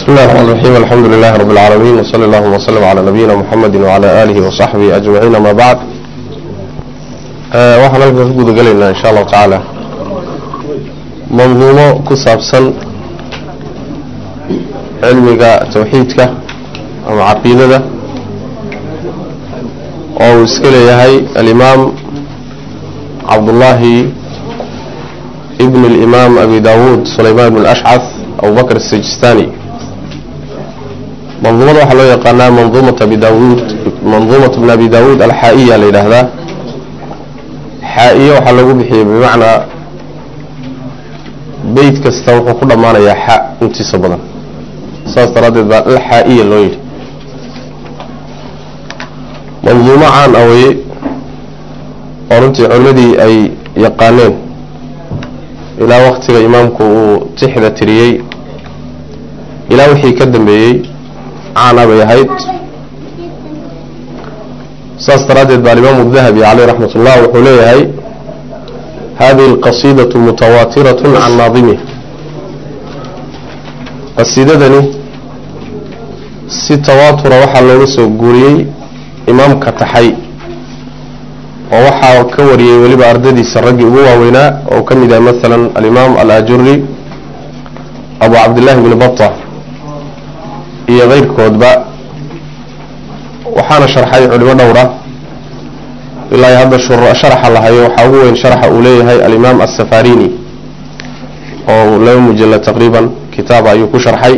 بسم الله الرحمن الرحيم الحمد لله رب العالمين وصلى الله وسلم على نبينا محمد وعلى آله وصحبه أجمعين ما بعد waxaan halkan ku guda galaynaa insha Allah taala manzuumo ku saabsan cilmiga tawxiidka ama aqeedada oo iska leeyahay al-Imam Abdullah ibn al-Imam Abi Dawud Sulaiman ibn al-Ash'ath Abu Bakr as-Sijistani منظومة وحلو يقالنا منظومة أبي داود منظومة ابن أبي داود الحائية لهذا حائية وحلو بحي بمعنى بيت كستوح وكل معنى يا حاء انتي صبنا صارت ردد الحائية اللويل منظومة عن أوي ورنتي علمدي أي يقانين إلى وقت إمامكو تحدى تريي إلى وحي كدن بيي عانا بيهيد ساسترادت بالإمام الذهبي عليه رحمة الله وحليه هذه القصيدة متواترة عن ناظمه قصيدة دني تواتر وحا لورسو قوري إمام كتحي ووحا كوري وليب أرددي سرقي هو ويناء وكمد مثلا الإمام الأجري أبو عبد الله بن بطة هي غير كودبا وحانا شرحي علماء دورة إلا هذا شرح الله وحاوين شرح أوليه الإمام السفاريني ولو مجلد تقريبا كتاب أيوكو شرحي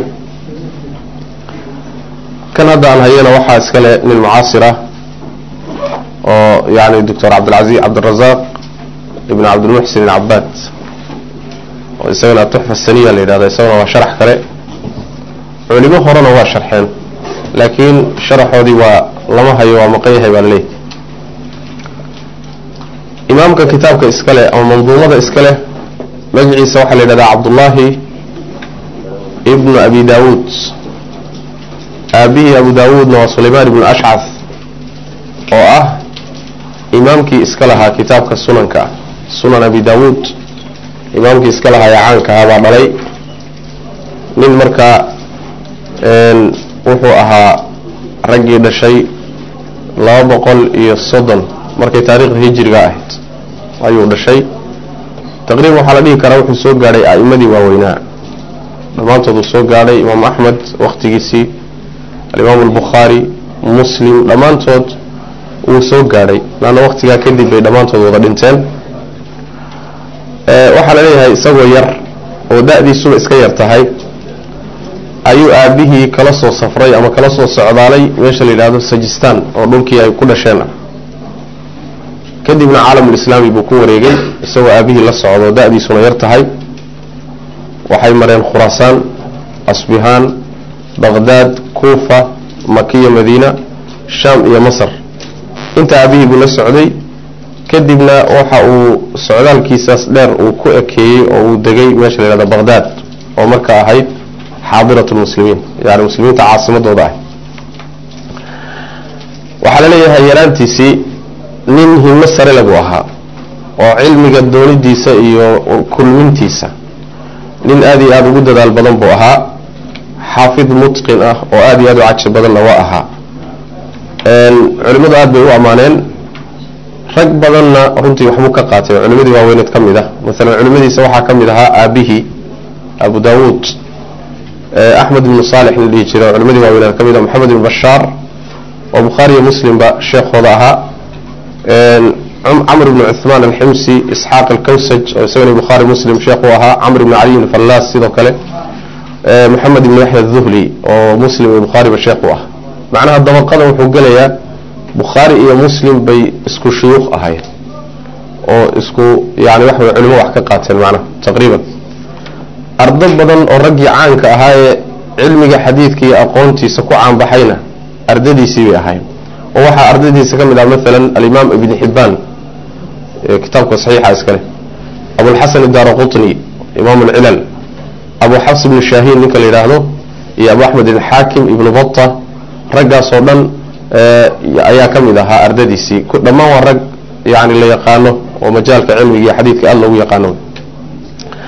كان هذا عن هينا وحا اسكاله للمعاصرة يعني الدكتور عبد العزيز عبد الرزاق ابن عبد المحسن العباد ويسوينا التحفة السنية اللي هذا يسوينا وشرح كله علماء هرنا هو شرحين لكن شرحه دي ولما هي ومقيه بالله إمامك كتابك إسكاله أو منظومة إسكاله مجلس سوحة لدى عبد الله ابن أبي داود أبيه أبو داود وسليمان بن الأشعث إمامك إسكالها كتابك السننك سنن أبي داود إمامك إسكالها يعانك هذا علي من مركا wuxuu ahaa raggii dhashay 230 markay taariikhda hijriga ahayd ayuu dhashay taqriiban waxa la dhihi karaa wuxuu soo gaaray aa'imadii waaweynaa dhamaantood soo gaaray Imam Ahmad waqtigiisii Imam al-Bukhari Muslim dhamaantood uu soo gaaray laana waqtiga kadib bay dhamaantood wada dhinteen waxa la leeyahay isagoo yar oo da'diisu iska yar tahay ayuu aabihii kala soo safray ama kala soo socdaalay meesha la yiraahdo Sajistan oo dhulkii ay ku dhasheen kadibna caalamul islaami buu ku wareegay isagoo aabihii la socdo da'diisuna yar tahay waxay mareen Khurasan Asbihan Baghdad Kufa Makkiya Madiina Sham iyo Masar inta aabihii buu la socday kadibna waxa uu socdaalkiisaas dheer uu ku ekeeyay oo uu degay meesha la yiraahdo Baghdad oo marka ahayd حاضرة المسلمين يعني المسلمين عاصمة دوضاء وحال ليها يرانتيسي ننهي مسر لقوها وعلم قدوني ديسا وكل من تيسا نن آدي آدو قدد البضن بوها حافظ متقن وآدي آدو عكس بدن لواءها علماء آد بيقوا أمانين رق بدننا رنتي وحموك قاتل علماء دي واوينت كمدة مثلا علماء دي سوحا كمدها آبيه أبو داود أحمد بن صالح اللي يجري علماء وأولاد كمية محمد بن بشار وبخاري مسلم بشيخ وضعها عمرو بن عثمان الحمصي إسحاق الكوسج وسوي البخاري مسلم شيخ وها عمرو بن علي الفلاس سيدو كله محمد بن يحيى الذهلي ومسلم البخاري بشيخ وها معناها الضبقة وحق ليا بخاري يا مسلم بي اسكو شيوخ أهاي أو اسكو يعني واحد علماء وحكي قاتل معنا تقريبا أرض بدن الرجع عنك هاي علمي حديثك أقونتي سكو عن بحينا أرددي سيبي هاي ووحى أرددي سكمل مثلا الإمام ابن حبان كتابك صحيح أسكره أبو الحسن الدارقطني إمام العلل أبو حفص بن الشاهين نك اللي راهنه يا أبو أحمد الحاكم ابن بطة رجع صوبا يا كمل ها أرددي سي لما هو الرج يعني اللي يقانه ومجال علمي حديثك الله يقانه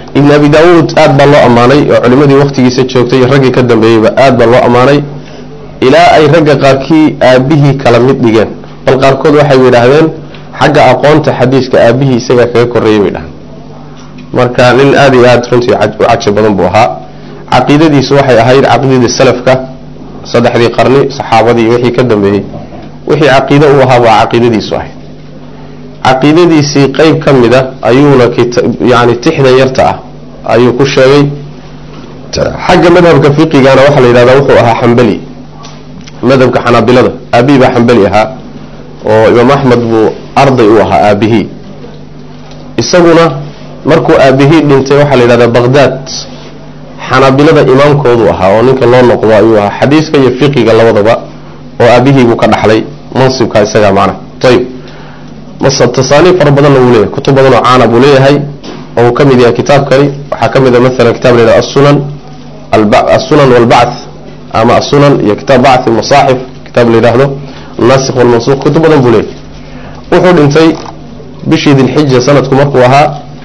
ibn abi daawuud aad baa loo ammaanay oo culimadii waqtigiisa joogtay raggii ka dambeeyeyba aad baa loo ammaanay ilaa ay ragga qaarkii aabihii kala mid dhigeen bal qaarkood waxay yidhaahdeen xagga aqoonta xadiiska aabihii isagaa kaga korreeyay bay dhahaan marka nin aad iyo aad runtii u cajab badan buu ahaa caqiidadiisu waxay ahayd caqiidadii salafka saddexdii qarni saxaabadii wixii ka dambeeyey wixii caqiido u ahaa baa caqiidadiisu ahayd caqiidadiisii qayb ka mid a ayuuna yani tixdan yarta ah ayuu ku sheegay xagga madhabka fiqigana waxaa la yidhahdaa wuxuu ahaa xambali madhabka xanaabilada aabihii baa xambali ahaa oo imaam axmed buu arday u ahaa aabihii isaguna markuu aabihii dhintay waxaa la yidhahdaa baghdad xanaabilada imaamkoodu ahaa oo ninka loo noqdo ayuu ahaa xadiiska iyo fiqiga labadaba oo aabihii buu ka dhaxlay mansibka isagaa macna ayib tasaaniif fara badanna wuu leeyahay kutub badan oo caana buu leeyahay oo uu ka mid yahay kitaabkani waxaa ka mid a maalan kitab la yidhahda الsunan والbacث ama الsunan iyo kitaab bacث المصaaxif kitaab la yidhaahdo الnasikh والmansukh kutub badan buu leeyahay wuxuu dhintay bishii dilxija sanadku markuu ahaa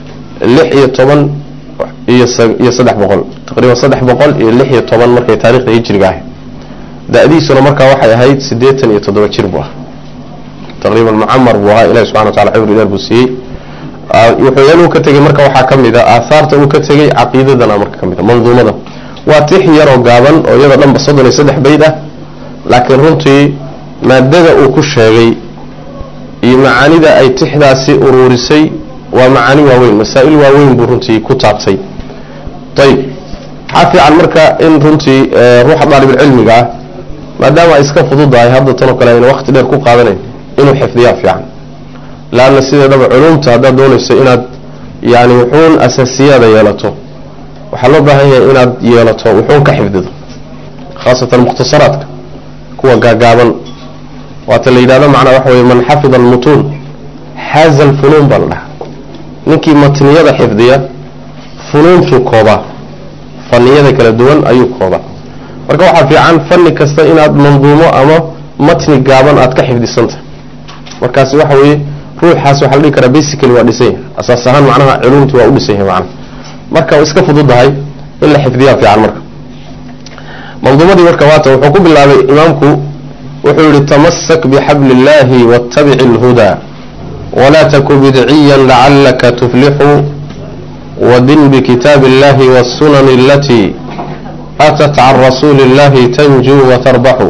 6 iyo 300 taqriiban 316 markay taariikhda hijriga ahayd da'diisuna markaa waxay ahayd 87 jir buu ahaa taqriiban mucamar buu ahaa ilahi subxana wa ta'ala cibri dheer buu siiyey wuxuu uu ka tegey marka waxaa ka mid a aahaarta uu ka tegey caqiidadana marka ka mid a manduumada waa tix yaroo gaaban oo iyada dhanba 33 bayd ah laakiin runtii maadada uu ku sheegay iyo macaanida ay tixdaasi uruurisay waa macaani waaweyn masaa'il waaweyn buu runtii ku taabtay ayib waxaa fiican marka in runtii ruuxa daalibulcilmiga ah maadaama ay iska fududahay hadda tanoo kale ayna waqti dheer ku qaadanayn inuu xifdiyaa fiican laanna sideedaba culumta haddaad doonayso inaad yani wuxuun asaasiyaada yeelato waxaa loo baahan yahay inaad yeelato wuxuun ka xifdido khaasatan mukhtasaraadka kuwa gaagaaban waata la yidhahdo macnaa waxa weye man xafida almutuun xaaza alfunuun baa la dhahaa ninkii matniyada xifdiya funuuntuu koobaa faniyada kala duwan ayuu koobaa marka waxaa fiican fanni kasta inaad manduumo ama matni gaaban aad ka xifdisanta markaasi waxa weeye ruuxaas waxaa la dhihi karaa basically waa dhisan yahay asaas ahaan macnaha culumtu waa u dhisan yahay macnaha marka way iska fududahay in la xifdiyaa fiican marka manduumadii marka waata wuxuu ku bilaabay imaamku wuxuu yihi tamassak bixabli illahi wattabici alhudaa walaa taku bidciyan lacalaka tuflixu wadin bikitaabi illahi wasunani alatii atat can rasuuli illahi tanjuu watarbaxu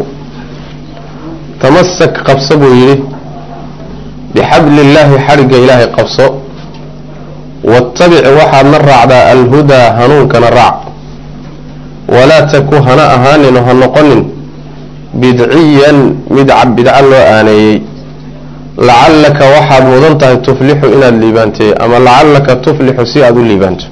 tamassak qabso buu yidhi bixabli illaahi xadhigga ilaahay qabso wattabic waxaadna raacdaa alhudaa hanuunkana raac walaa taku hana ahaanin oo ha noqonin bidciyan mid bidca loo aaneeyey lacallaka waxaad mudan tahay tuflixu inaad liibaantay ama lacallaka tuflixu si aad u liibaanto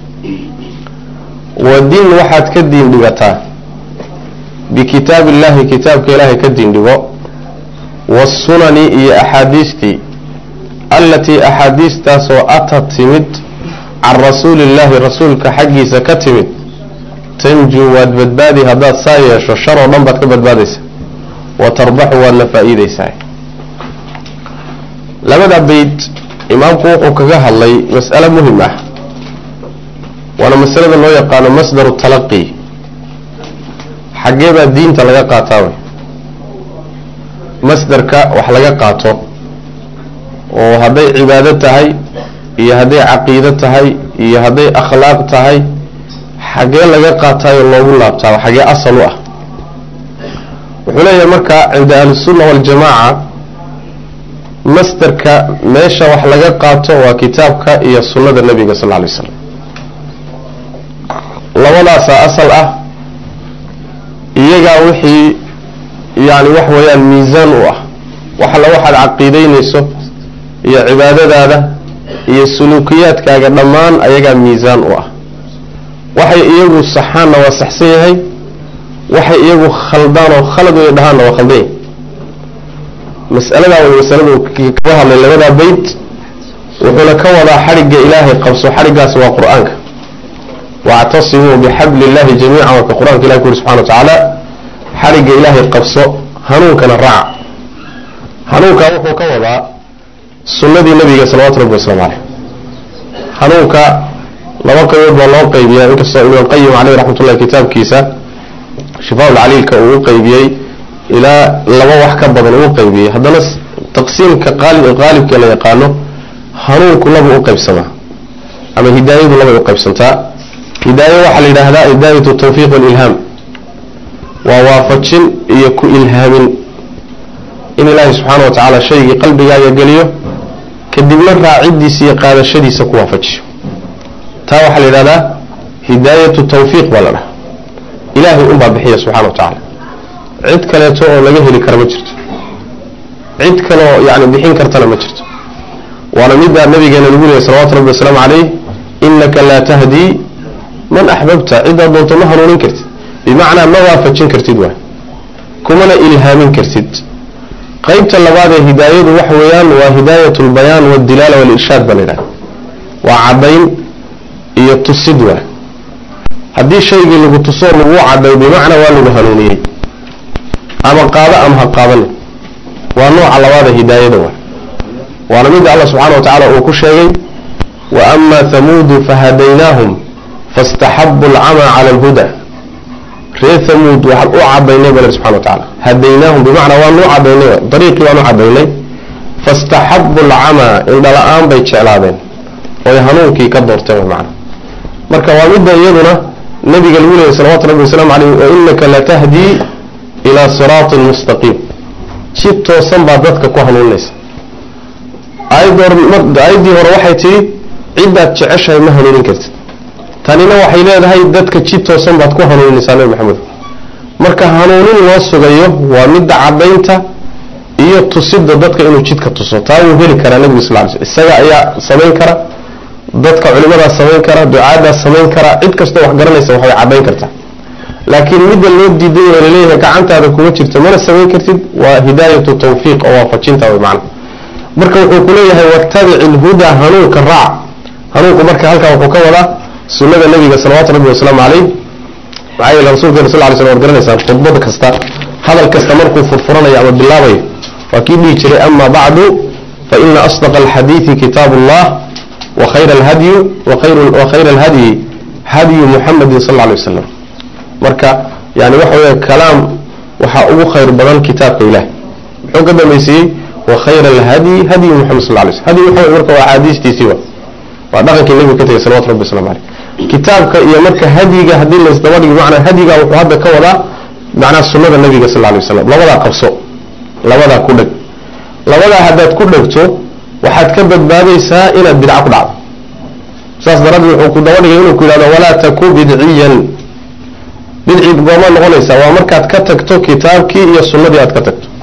wadin waxaad ka diin dhigataa bikitaabi illaahi kitaabka ilaahay ka diin dhigo waasunani iyo axaadiistii allatii axaadiistaasoo atad timid can rasuuli illaahi rasuulka xaggiisa ka timid tanjuu waad badbaadi haddaad saa yeesho shar oo dhan baad ka badbaadaysa wa tarbaxu waadna faa'iidaysaa labada bayd imaamku wuxuu kaga hadlay mas'alo muhim ah waana masalada loo yaqaano masdaru talaqi xaggee baa diinta laga qaataa wey masdarka wax laga qaato oo hadday cibaado tahay iyo hadday caqiido tahay iyo hadday akhlaaq tahay xaggee laga qaataayo loogu laabtaa xaggee asal u ah wuxuu leeyahay marka cinda ahlisunna waljamaaca masdarka meesha wax laga qaato waa kitaabka iyo sunnada nebiga sal lla alay slam labadaasaa asal ah iyagaa wixii yani wax weeyaan miisaan u ah wax alla waxaad caqiidaynayso iyo cibaadadaada iyo suluukiyaadkaaga dhammaan ayagaa miisaan u ah waxay iyagu saxaanna waa saxsan yahay waxay iyagu khaldaan oo khalad way dhahaanna waa khaldan yahay mas'aladaa way masaladu kaga hadlay labadaa bayd wuxuuna ka wadaa xadhigga ilaahay qabso xadhiggaas waa qur-aanka wactasimuu bixabli illahi jamiican waa ka qur-aanka ilahi ku yuri subxana wa tacaala xadhigga ilaahay qabso hanuunkana raac hanuunkaa wuxuu ka wadaa sunnadii nabiga salawatu rabbi wasalaamu caleyh hanuunka laba qaybood baa loo qaybiyaa inkastoo ibn qayyim alayhi raxmatullahi kitaabkiisa shifaa'ul caliilka uu qaybiyey ilaa laba wax ka badan uu qaybiyey haddana taqsiimka qaalibka la yaqaano hanuunku laba u qaybsamaa ama hidaayadu laba u qaybsantaa hidaayo waxaa la yidhaahdaa hidaayatu tawfiiq walilhaam waa waafajin iyo ku ilhaamin in ilaahay subxaana wa tacaala shaygii qalbigaaga geliyo kadibna raacidiisa iyo qaadashadiisa ku waafajiyo taa waxaa la yidhahdaa hidaayatu tawfiiq baa la dhaha ilaahay unbaa bixiya subxana wa tacaala cid kaleeto oo laga heli kara ma jirto cid kaleoo yani bixin kartana ma jirto waana middaa nabigeena lagu leeyay salawatu rabbi wasalaamu calayh innaka laa tahdii man axbabta ciddaa doonto ma hanuunin kartid bimacnaa ma waafajin kartid waay kumana ilhaamin kartid qaybta labaad ee hidaayadu waxa weeyaan waa hidaayatu albayaan waadilaala walirshaad baa la yidhaha waa caddayn iyo tusid waay haddii shaygii lagu tusoo lagu cadday bimacnaa waa lagu hanuuniyey ama qaado ama ha qaadane waa nooca labaad ee hidaayada waay waana midda allah subxaana wa tacaala uu ku sheegay wa ama hamuudu fahadaynaahum faاstaxabu alcama cala alhuda reer hamuud waxaan u cadaynay bale subxana wa tacaala hadaynaahum bimacnaa waan u cadaynay dariiqii waan u cadaynay faاstaxabu alcama indhala-aan bay jeclaadeen oy hanuunkii ka doorteen macna marka waa midda iyaduna nabiga lagu leeyay salawatu rabbi wasalaamu calayh wa inaka latahdii ilaa siraatin mustaqiim jid toosan baa dadka ku hanuuninaysa aayaddii hore waxay tidhi ciddaad jeceshahay ma hanuunin kartid tanina waxay leedahay dadka jid toosan baad ku hanuuninaysaa nabi maxamed marka hanuunin loo sugayo waa midda caddaynta iyo tusida dadka inuu jidka tuso taa wuu heli karaa nabiga sal ly sl isaga ayaa samayn kara dadka culimadaas samayn kara ducaadaas samayn kara cid kastoo wax garanaysa waxbay caddayn kartaa laakiin midda loo diiday oo laleeyahay gacantaada kuma jirto mana samayn kartid waa hidaayatu tawfiiq oo waafajinta way macna marka wuxuu ku leeyahay wattabici alhuda hanuunka raac hanuunku marka halkaa wuxuu ka wadaa sunnada nabiga salawaatu rabbi wasalaamu calayh maxaa yeele rasuulkeena sal ly slam waad garanaysaan khudbad kasta hadal kasta markuu furfuranayo ama bilaabayo waa kii dhihi jiray ama bacdu fa ina asdaqa alxadiidi kitaabu allah wa khayra alhadyi hadyu muxamadin sal lla alay wasalam marka yani waxa weeye kalaam waxaa ugu khayr badan kitaabka ilaah muxuu ka dambaysiiyey wa khayra alhadyi hadyu muxamed sal lay slm hadyu muxamed marka waa axaadiistiisiiba waa dhaqankii nabiga ka tegay salawatu rabbi waslamu caleyh kitaabka iyo marka hadyiga haddii laysdaba dhigo macnaa hadyiga wuxuu hadda ka wadaa macnaa sunnada nabiga sal lay wasalam labadaa qabso labadaa ku dheg labadaa haddaad ku dhegto waxaad ka badbaadaysaa inaad bidca ku dhacdo saas daraaddeed wuxuu ku daba dhigay inuu ku yidhahdo walaa taku bidciyan bidci gooma noqonaysaa waa markaad ka tagto kitaabkii iyo sunnadii aad ka tagto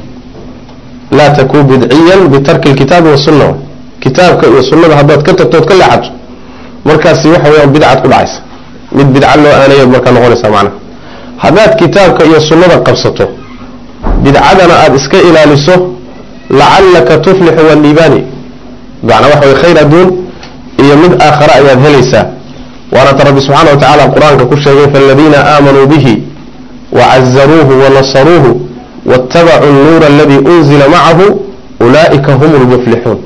laa takuu bidciyan bitarki lkitaabi wasunna kitaabka iyo sunnada haddaad ka tagto ood ka leexato markaasi waxa weeyaan bidcaad ku dhacaysa mid bidca loo aanayaad markaa noqonaysaa macnaha haddaad kitaabka iyo sunnada qabsato bidcadana aada iska ilaaliso lacallaka tuflixu waliibaani macnaa waxa way khayr adduun iyo mid aakhara ayaad helaysaa waana ta rabbi subxaana wa tacaala qur-aanka ku sheegay faaladiina aamanuu bihi wacazaruuhu wanasaruuhu waاtabacuu الnuura aladii unzila macahu ulaa'ika hum lmuflixuun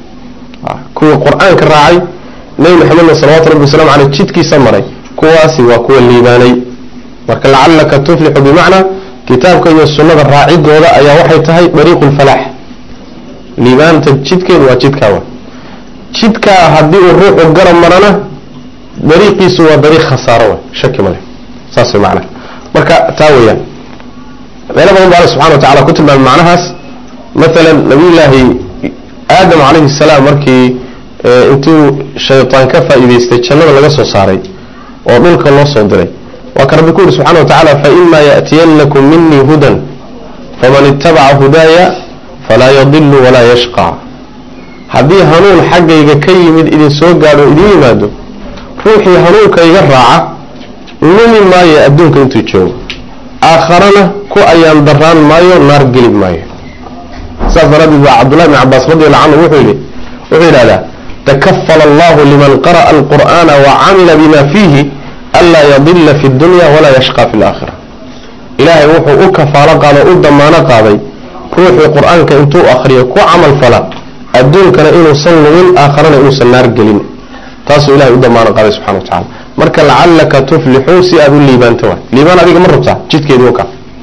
kuwa qur-aanka raacay nebi maxamedna salawatu rabbi waslamu caleyh jidkiisa maray kuwaasi waa kuwa liibaanay marka lacallaka tuflixu bimacnaa kitaabka iyo sunnada raacidooda ayaa waxay tahay dariiqu lfalaax liibaanta jidkeedu waa jidkaawa jidkaa haddii uu ruuxu garab marana dariiqiisu waa dariiq khasaaro wa shaki male saas way macnaha marka taa weeyaan meelo badan ba alla subxana wa tacala ku tilmaamay macnahaas maalan nabiyullaahi aadam calayhi salaam markii intuu shaytaan ka faa'iidaystay jannada laga soo saaray oo dhulka loo soo diray waa ka rabbi ku yidhi subxana wa tacaala faima ya'tiyannakum minii hudan faman ittabaca hudaaya falaa yadilu walaa yashqa haddii hanuun xaggayga ka yimid idin soo gaadho idin yimaado ruuxii hanuunka iga raaca lumi maayo adduunka intuu joogo aakharana ku ayaan daraan maayo naar gelib maayo saas daraaddeed baa cabdullahi bn cabaas radiallahu canhu wuxuu yidhahdaa takafala allahu liman qara'a alqur'aana wacamila bima fiihi anlaa yadila fi dunya walaa yashqa fi laakhira ilaahay wuxuu u kafaalo qaado u damaano qaaday ruuxii qur-aanka intuu akriyo ku camal fala adduunkana inuusan lumin aakharana inuusan naar gelin تاسو إلهي قدمان قال سبحانه وتعالى مركا لعلك تفلحوا سياد الليبان توا ليبان هذه كم ربطة جدك يدوكا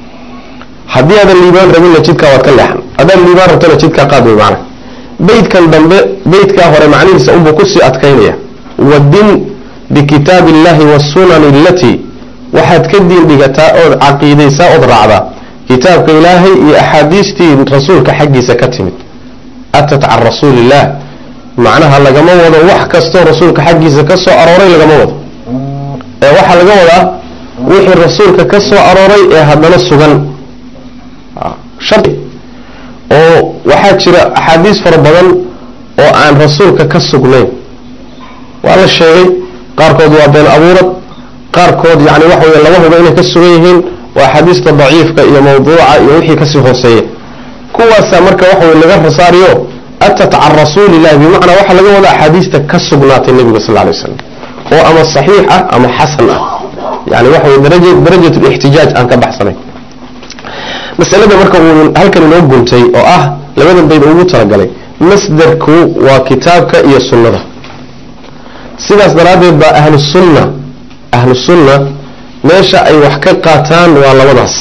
حدي هذا الليبان رمينا جدك وكلحن هذا الليبان ربطنا جدك قادم معنا بيت كان دنب بيت كهر معني سأم بكسي أتكينيا والدين بكتاب الله والسنن التي واحد كدين بقتاء عقيدة ساء رعبا كتابك إلهي أحاديثتي رسولك حقي سكتمت أتت عن رسول الله معناها لقما وضع وحكستو رسولك حقي سكسو أروري لقما وضع waxa laga wadaa wixii rasuulka ka soo arooray ee hadana sugan sharti oo waxa jira ahadiis fara badan oo aan rasuulka ka sugnayn waa la sheegay qaarkood waa been abuurad qaarkood yaani wax weeye laba hubo inay ka sugan yihiin waa ahadiista daciifka iyo mawduuca iyo wixii ka sii hooseeya kuwaas marka wax weeye laga rasaariyo atat an rasuulillahi bimaana waxa laga wadaa ahadiista ka sugnaatay nabiga sallallahu alayhi wasallam هو أما صحيحة أما حسنة يعني واحد درجة الاحتجاج أن كبحثنا مسألة مركب هل كان نقول شيء أو لماذا بين أمور ترجلي مصدرك وكتابك هي السنة سيداس درابي أهل السنة ليش أي وحقيقتان ولا وضعس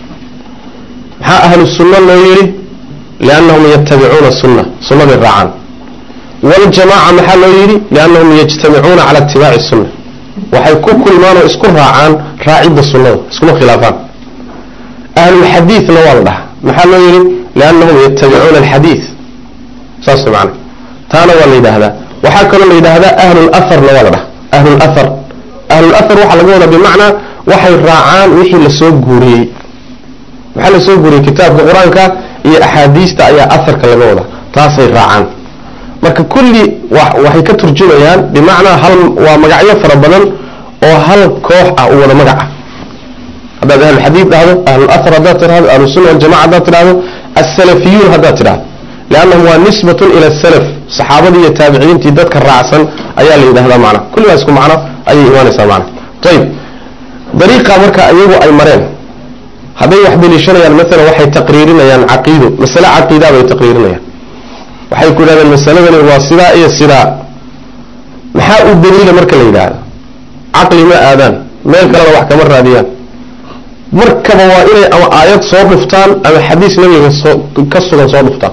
أهل السنة لا يري لأنهم يتبعون سنة الرعان والجماعة محل يري لأنهم يجتمعون على اتباع السنة وحيكون كل ما نذكرها عن راعي السنة اسمه خلافان أهل الحديث نوالده محل يري لأنهم يتبعون الحديث صاص معنا تانا واللي هذا وحكى اللي هذا أهل الأثر نوالده أهل الأثر وحلقونا بمعنى وحي الراعان وحي لسوق جوري وحي لسوق جوري كتاب القرآن هي أحاديث تأيي أثر كلموده تاسي الراعان marka kulli waxay ka turjumayaan bimaana hal waa magacyo fara badan oo hal koox ah oo wada magac ah hada ahl hadith hada ahl athar hada tirahdo ahl sunnah wal jamaa hada tirahdo as-salafiyun hada tirahdo laanna huwa nisbatun ila as-salaf saxaabada iyo tabiiciintii dadka raacsan ayaa la yiraahdaa macna kulli isku macna ay iimaanaysaa macna tayib dariiqa marka ayagu ay mareen haday wax bilishanayaan mesela waxay taqriirinayaan aqiido masala aqiida bay taqriirinayaan waxay ku yiraahdeen masaladani waa sidaa iyo sidaa maxaa u daliila marka la yiraahdo aqli ma aadan meel kale wax kama raadiyaan markaba waa inay ama aayad soo dhuftaan ama xadiis nabiga ka sugan soo dhuftaan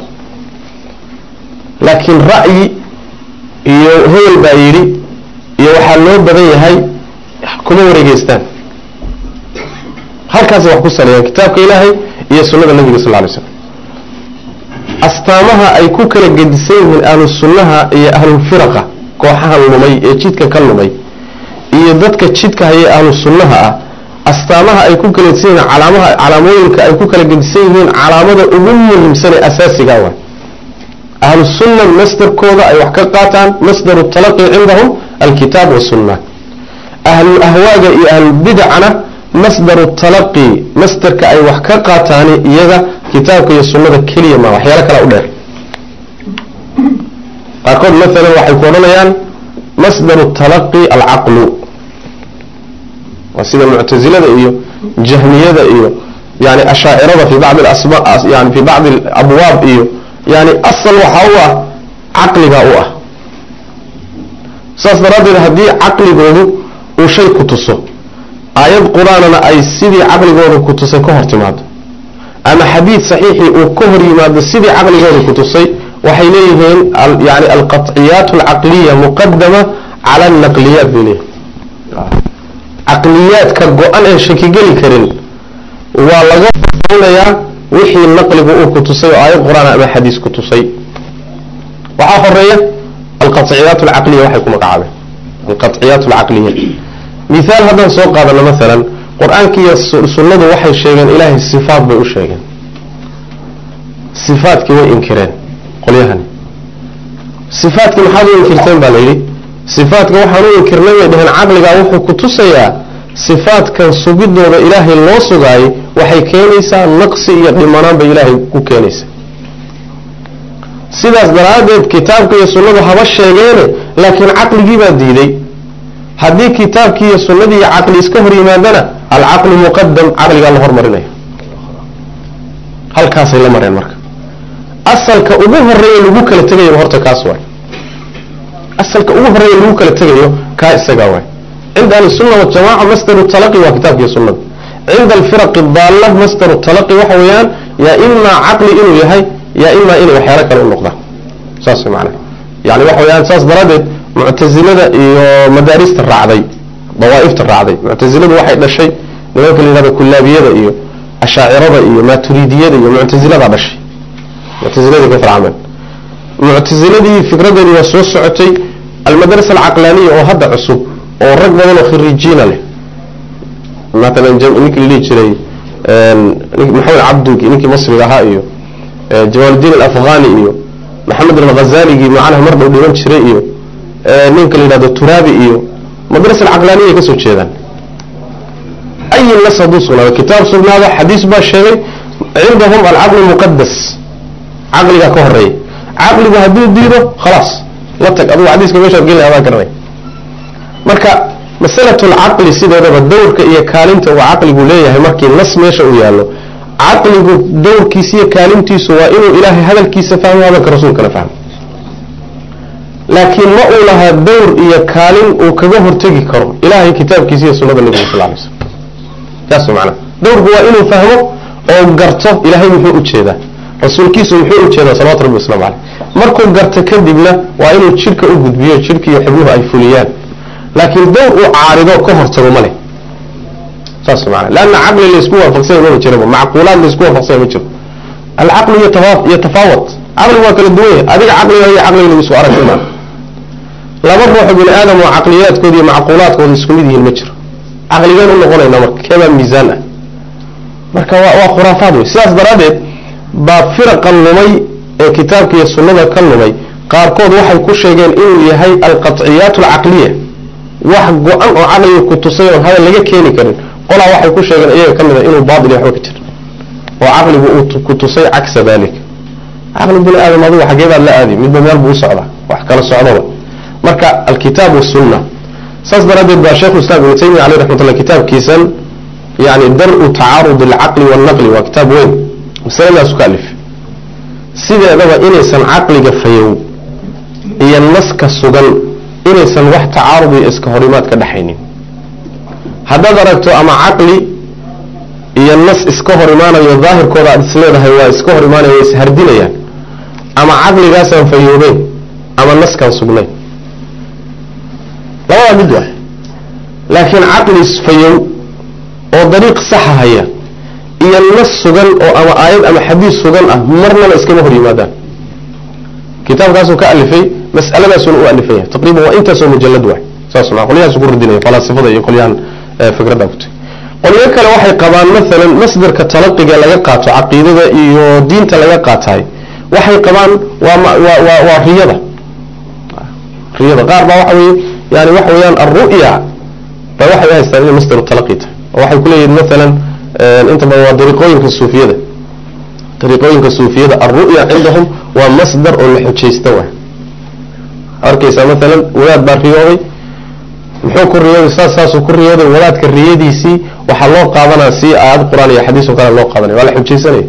laakiin ra'yi iyo heel baa yiri iyo waxa loo badan yahay kuma wareegeystaan halkaas wax ku saleeyay kitaabka ilaahay iyo sunnada nabiga sallallahu alayhi wasallam astaamaha ay ku kala gedisan yihiin ahlu sunnaha iyo ahlu firaqa kooxaha lumay ee jidka ka lumay iyo dadka jidka haya ahlu sunnaha astaamaha ay ku kala gedisan yihiin calaamooyinka ay ku kala gedisan yihiin calaamada ugu muhiimsan ee asaasiga ah ahlu sunna masdarkooda ay wax ka qaataan masdaru talaqi indahum alkitab wa sunnah ahlu ahwaaga iyo ahlu bid'ana masdaru talaqi masdarka ay wax ka qaataan iyaga كتابك يا سنة كلية ما وحيالك لا أدر أقول مثلا وحيكون ليان مصدر التلقي العقل وسيد المعتزلة إيو جهمية إيو يعني أشاعرة في بعض الأسماء يعني في بعض الأبواب إيو يعني أصل وحوى عقل هو سأصدرات هذه عقل جوده وشيء كتصه آيات قرآننا أي سيدي عقل جوده كتصه كهر تماد أما حديث صحيح وكهري ما بسيدي عقل غير كتصي وحينيهن يعني القطعيات العقلية مقدمة على النقليات بنيه عقليات كالقوان شكي قلي كرين ولغا وحي النقل بؤو كتصي وآية قرآن أما حديث كتصي وحاخرية القطعيات العقلية وحيكم مقعبة القطعيات العقلية مثال هذا سوق هذا مثلا قرآن كي السنة وحي الشيغان إلهي الصفات بيقول الشيغان صفات كي وإنكران قل يهني صفات كي محاضر إنكرتين بالعيلي صفات كي وحانو إنكرنين بهن عقل وحو كتوسيا صفات كان سبيدو بإلهي الله سغاي وحي كينيسا نقصي يقلمانان بإلهي كو كينيسا سيداس درادت كتاب كي السنة وحبا الشيغان لكن عقل جيبا ديدي هذه كتابك يا سنة عقل إسكهري مادنا العقل مقدم عقل قال الله مرناه هل كاس إلا مرين مرك أصل كأبوه الرئي لبوك لتجي وهرت كاسوال أصل كأوه رأي الموكلة تغيو كايساقاوي عند أهل السنة والجماعة مصدر التلقي وكتاب السنة عند الفرق الضالة مصدر التلقي وحويان يا إما عقل إنه يهي يا إما إنه يحرك النقطة ساسي معنا يعني وحويان ساس درادت معتزلة مدارس الرعدي ضوائف الرعدي معتزلة واحد للشيء لكن هذا كلابية إيه الشاعرة إيه ما تريدية إيه معتزلة هذا الشيء معتزلة كيف العمل معتزلة دي فكرة دي وسوس عتي المدرسة العقلانية وهذا عصب والرجل منه خريجين له مثلا إنك اللي يشري محمد عبدك إنك مصري رهائي جمال الدين الأفغاني إيو محمد الغزالي معنا مرة وديوان شري إيو إنك اللي هذا الترابي إيو مدرسة العقلانية كسو تشيدان أي الناس هدوسنا كتاب سنة هذا حديث باشري عندهم العقل المقدس عقلك كهري عقلك هدو ديره خلاص لطك أبو حديث كميش أبقين لي هذا كرني مركا مسألة العقل سيدة هذا الدور كإيا كالمته وعقلك ليه مركي النص ميشا ويالو عقلك دور كيسية كالمتي سواء إنه إلهي هذا الكيس فهم هذا كرسول كان فهم لكن ما أولها دور إيا كالم وكذهر تجي كرم إلهي كتاب كيسية سنة النبي صلى الله عليه وسلم تاسو معنا دور هو إنه فهمه أو قرته إلهي محيو أتشيده رسول كيسو محيو أتشيده صلوات ربي والسلام عليه مركو قرته كذبنا وإنه الشركة أقود بيه الشركة يحبوها أي فليان لكن دور عارضه كهر ترمله تاسو معنا لأن عقل اللي يسكوها فقسيه ما بيجربه معقولات اللي يسكوها فقسيه ما بيجربه العقل يتفاوت عقل هو كل الدوية هذه عقل هي عقل اللي يسوى عرف المال لا بروح ابن آدم وعقليات كودي معقولات كودي سكوميدي المجر عقليان إنه قولي نمك كما ميزانة مركا وخرافات سياس درادت بفرق النمي كتاب كي السنة كالنمي قاركود واحد كل شيء إنه يهي القطعيات العقلية واحد قوان عقلي كتصير هذا اللي كيني كرين قولا واحد كل شيء إيه كمذا إنه باطل يحوى كتير وعقلي كتصير عكس ذلك عقل ابن آدم هذا حقيقة لا آدم من بميال بوسعة وحكى الصعودة مركا الكتاب والسنة ساس درادت بشيخ الإسلام ابن تيمية عليه رحمة الله كتاب كيسان يعني درء تعارض العقل والنقل وكتاب وين مسألة لا سكالف سيدة هذا إنسان عقل قفيو هي النص كالسجن إنسان واحد تعارض إسكهوريمات كدحينين هذا درجته أما عقلي هي النص إسكهوريمانا يظاهر كذا السلة هو إسكهوريمانا يسهردين يعني أما عقلي قاسم فيوبين أما النص كان سجنين لا بدوه لكن عقلي فيو وطريق صح هي النص سجن أو أما آيات أما حديث سجن مرنا إسكهوريمانا كتاب قاسم كألفي مسألة ما سنو ألفية تقريبا وإنت سو مجلد واحد ساسمع قوليها سكور الدنيا فلاسفة يقوليها فكرة داوتي قوليها كلا واحد قبان مثلا مصدر كتلقي قال لقاته عقيدة إيو دين تلقات هاي واحد قبان ورياضة رياضة غاربة وحوي يعني وحويان الرؤية فواحد يستعمل مصدر التلقي واحد كله مثلا انت طريقين كالصوفية ده طريقين كالصوفية ده الرؤية عندهم ومصدر الحجي استوى أركيسا مثلا ولاد باركيوي محوك الرياضي ساساس وكل رياضي ولاد كالرياضي سي وحلوه قادنا سي آيات قرآنية حديث وكان الله قادنا ولا حجي سنة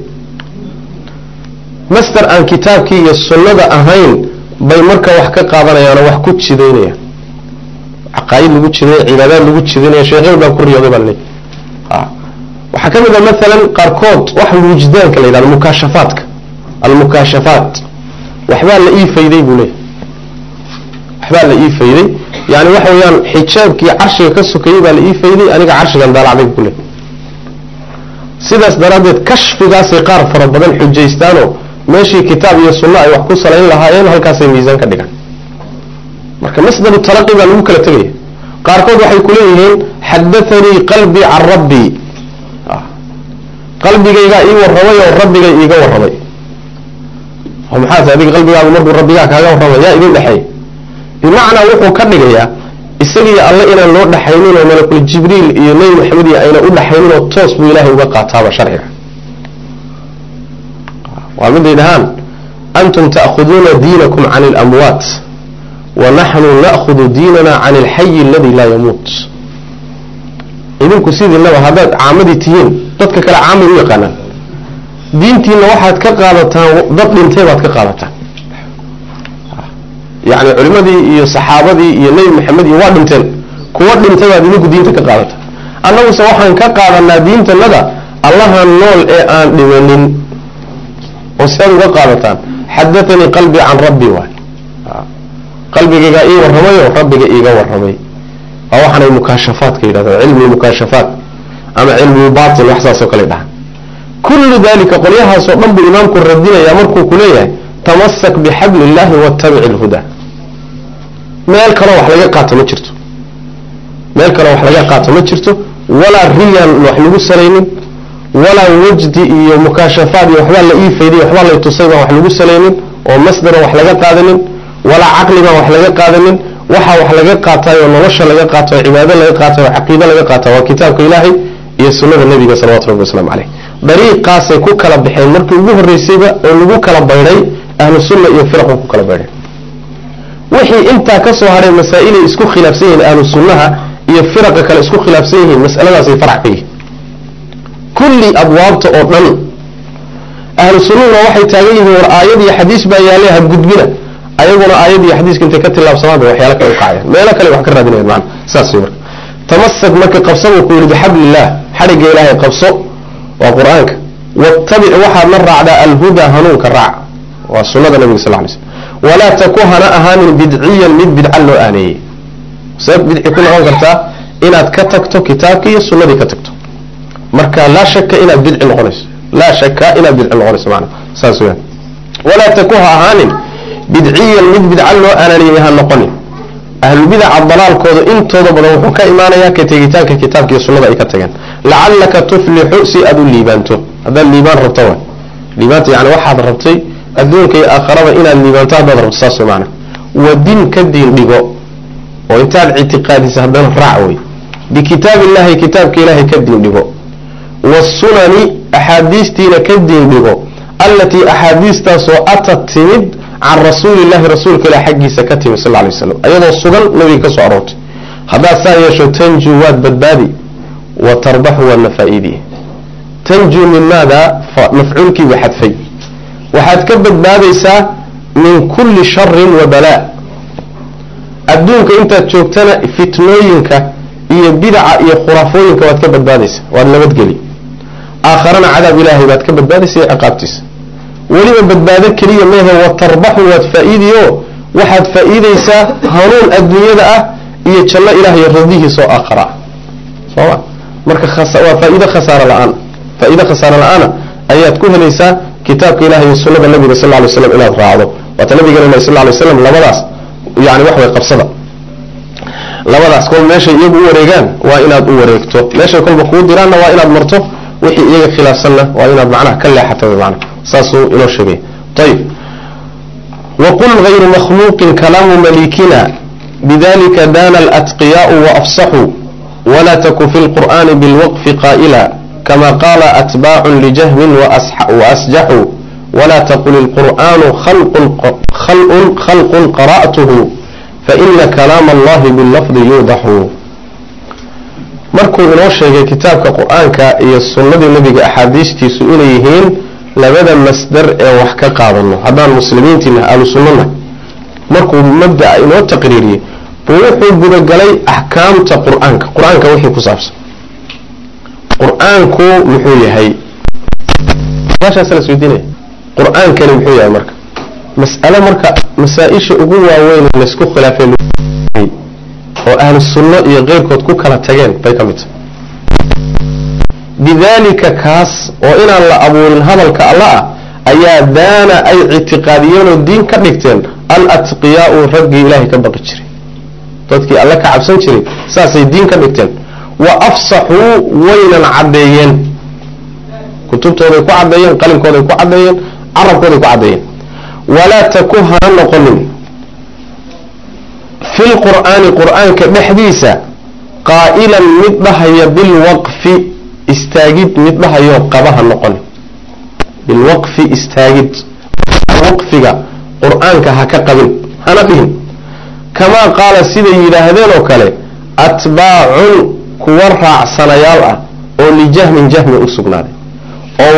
مصدر عن كتابك يسنة أهين بي مركة وحكا قادنا يعني وحكوت شدينية عقايد لقوت شدينية عبادات لقوت شدينية شيخين بان كل رياضي بالني وحكمنا مثلا قاركوت وحل الوجدان كالإذا المكاشفات وحبال لإيه فايدي بوليه حبال لإيه فايدي يعني وحويان حجابك عرشك كسوكي بال إيه فايدي أنا عرشك دال عليك بوليه سيداس درادت كشف قاسي قار فربضان حجيستانو ماشي كتاب يسنة وحكو صلعين لهايين هالكاسي ميزان كدقان marka masdar talaqi baa lagu kala tagay qaarkood waxay ku leeyihiin hadathani qalbi an rabbi qalbigayga ii warramay oo rabbiga iiga warramay maxaa tahay qalbigaagu markuu rabbiga kaaga warramay yaa idin dhaxay bimaana wuxuu ka dhigayaa isagii alla inaan loo dhaxaynin oo malakul jibriil iyo nabi maxamed iyo ayna u dhaxaynin oo toos buu ilaahay uga qaataaba sharciga waa mid idhaan antum ta'khuduna diinakum 'an al-amwat ونحن نأخذ ديننا عن الحي الذي لا يموت إذنكو سيدي الله هذا عامدي تيين ضدك كلا عامل يقانا دينتين واحد كقالتها ضد انتبات كقالتها يعني علماء iyo saxaabadii iyo nabi maxamed iyo waa dhinteen kuwa dhintay baad idinku diinta ka qaadata annagu soo waxaan ka qaadanaa diintanada allaha nool ee aan dhimanin oo sida uga qaadataan xadathani qalbi can rabbi wa qalbigayga ii warramay oo rabbiga iiga warramay waxaan ay mukaashafaad ka yiraahdo cilmi mukaashafaad ama cilmi baatin wax saas oo kale dhaha kullu dalika qoliyaha soo dhanbu imaamku radinaya markuu ku leeyahay tamassak bihablillahi wattabi'il huda meel kale wax laga qaato ma jirto meel kale wax laga qaato ma jirto wala riyan wax lagu salaynin wala wajdi iyo mukaashafaad iyo waxba la iifayday waxba la tusay wax lagu salaynin oo masdar wax laga qaadanin wala aqliga wax laga qaadanin waxa wax laga qaatayo nolosha laga qaatayo cibaado laga qaatayo aqeedo laga qaatayo kitaabka ilaahay iyo sunnada nabiga sallallahu alayhi wasallam dariiqaas ay ku kala baxeen markii ugu horeysayba oo lagu kala bayray ahlu sunna iyo firqo ku kala bayray wixii inta ka soo haray masaa'il isku khilaafsan yihiin ahlu sunnaha iyo firqa kale isku khilaafsan yihiin mas'aladaas ay farac yihiin kulli abwaabta oo dhan ahlu sunna waxay taagan yihiin war aayad iyo xadiis baa yaalaha gudbina ayaguna aayad iyo xadiiska inta ka tilaabsadaan waxyaalo kale u qaayeen meel kale wax ka raadinayaan macna saas weey tamassak marka qabsado ku yiri bihablillah xariga ilaahay qabso waa quraanka wattabi waxa la raacda alhuda hanuunka raac waa sunnada nabiga sallallahu alayhi wasallam wala takuhana ahanin bid'iyan mid bid'a loo aanay sabab bid'i kuna oo karta inaad ka tagto kitaabka iyo sunnada ka tagto marka la shakka inaad bid'i noqonayso la shakka inaad bid'i noqonayso macna saas weey wala takuha ahanin bid'iyan mid bid'a loo aanay yahay noqoni ahlu bid'a dalalkooda intooda badan wuxuu ka iimaanaya ka tegitaanka kitaabka iyo sunnada ay ka tagaan la'allaka tuflihu si adu liibanto hadan liiban rabto liibaanta yani waxaad rabtay adduunka iyo aakhirada inaad liibanto hadda rabto saas macna wadin ka diin dhigo oo intaad i'tiqaadisa hadan raacway bi kitaabillahi kitaabka ilaahi ka diin dhigo was-sunani ahadiistina ka diin dhigo allati ahadiistaas oo atattimid عن رسول الله رسولك إلى حقي سكتي صلى الله عليه وسلم أيضا الصغل نبي كسو عروتي هذا سايشو تنجو واد بدبادي وتربح والنفائدي تنجو من ماذا مفعولك بحذفي وحتكبد باديسا من كل شر وبلاء أدونك انت تشوكتنا فتنوينك إيا بدعة إيا خرافوينك واتكبد باديسا وأنا بدقلي آخرنا عذاب إلهي واتكبد باديسا أقابتيس ولما بدبادة كريا ماذا وتربح وتفائديو واحد فائديسا هنون الدنيا ده يتشلى إلهي يرضيه سوء آخرى صح مركز فائدة خسارة الآن فائدة خسارة الآن أيات كلها ليس كتاب إلهي السنة النبي صلى الله عليه وسلم إلى الرعاضة وتنبي قال النبي صلى الله عليه وسلم لبلاس يعني وحوى قبصده لبلاس كل ماشي يبقى وريقان وإلى وريقته ماشي كل بقود ديرانا وإلى مرته وحي إيجا خلاف سنة وإلى معناه كلا حتى بمعنى ساسو إلى شبيه طيب وقل غير مخلوق كلام مليكنا بذلك دان الأتقياء وأفصحوا ولا تك في القرآن بالوقف قائلا كما قال أتباع لجهم وأسجحوا ولا تقل القرآن خلق قرأته فإن كلام الله باللفظ يوضح مركو إنو شيء كتابك قرآنك إيا السنة النبي أحاديثتي سؤوليهين labada masdar ee wax ka qaadano hadaan muslimiintina ahlu sunnah markuu mabda inoo taqriiriye wuxuu guda galay ahkaamta quraanka wixii ku saabsan quraanku muxuu yahay waxa sala suudinay quraanka muxuu yahay marka mas'ala marka masaa'isha ugu waaweyn ee isku khilaafeen oo ahlu sunnah iyo qeyrkood ku kala tageen bay kamid بذلك كاس وإن الله أبورين هذا الكألاء أيا دانا أي اعتقاديين الدين كنكتين الأتقياء رجي إلهي كبقشري تذكي الله كعبسان شري ساسي الدين كنكتين وأفصحوا وين العبيين كتبت وذيكو عبيين قلم كوذيكو عبيين عرب كوذيكو عبيين ولا تكوها نقلن في القرآن كبحديثة قائلا مدهي بالوقف استاجد مدبها يوقبها النقل بالوقف استاجد وقفك قرآنك هكا قبل أنا بهم كما قال سيدي لهذين وكالي أتباع كورع سنيال أو لجهم أسقنا أو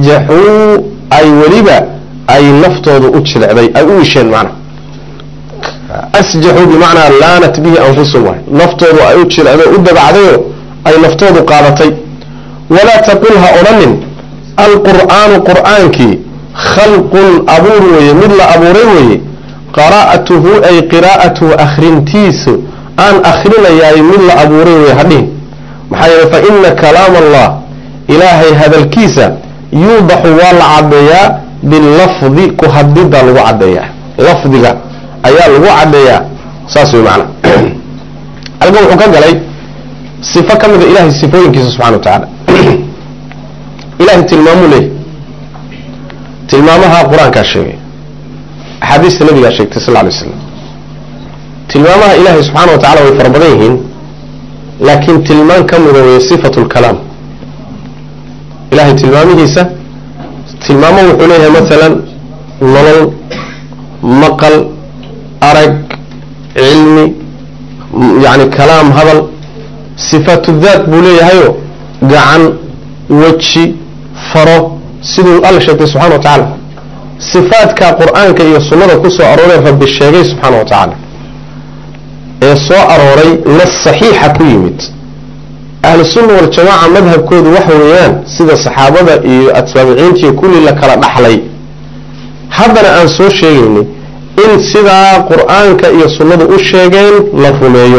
أسجحوا أي وليبا أي نفتوض أتشل علي أي ويشين معنا أسجحوا بمعنى لانت به أنفسهم نفتوضوا أيوتشل أدو أدب عديو أي نفتوضوا قادتي ولا تقولها أرنن القرآن قرآنك خلق أبوروي مثل أبوروي قراءته أي قراءته أخرنتيس أن أخرنا يا مثل أبوروي هدين فإن كلام الله إلهي هذا الكيسة يوضح والعديا باللفظ كهدد الوعديا لفظك أيها الوعديا ساسوي معنا القول حكام قال صفة كم ذا إلهي الصفوين كيسة سبحانه وتعالى إلهي تلمامه ليه تلمامها قرآن كاشيء حديث النبي كاشيء صلى الله عليه وسلم تلمامها إلهي سبحانه وتعالى ويفربضيهن لكن تلمان كم ذا صفة الكلام إلهي تلمامه تلمامه وحليها مثلا نظر مقل أرق علمي يعني كلام هذا صفات الذات بوليه هيو قعن وجهي فرو سيدو الله شيء سبحانه وتعالى صفات كقرآن كي السنة كسو أروري رب الشيء سبحانه وتعالى سو أروري نص صحيحة كيمت أهل السنة والجماعة مذهب كود وحويان سيد الصحابة أتباعين كل اللي كلا نحلي هذا أن سو شيء إن سيدا قرآن كي السنة الشيئين لفميه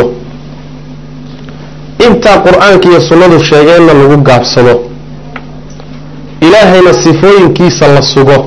إنت قرآن كي السنة الشيئين لنقاب صدو إلهينا الصفوين كيسا للصبو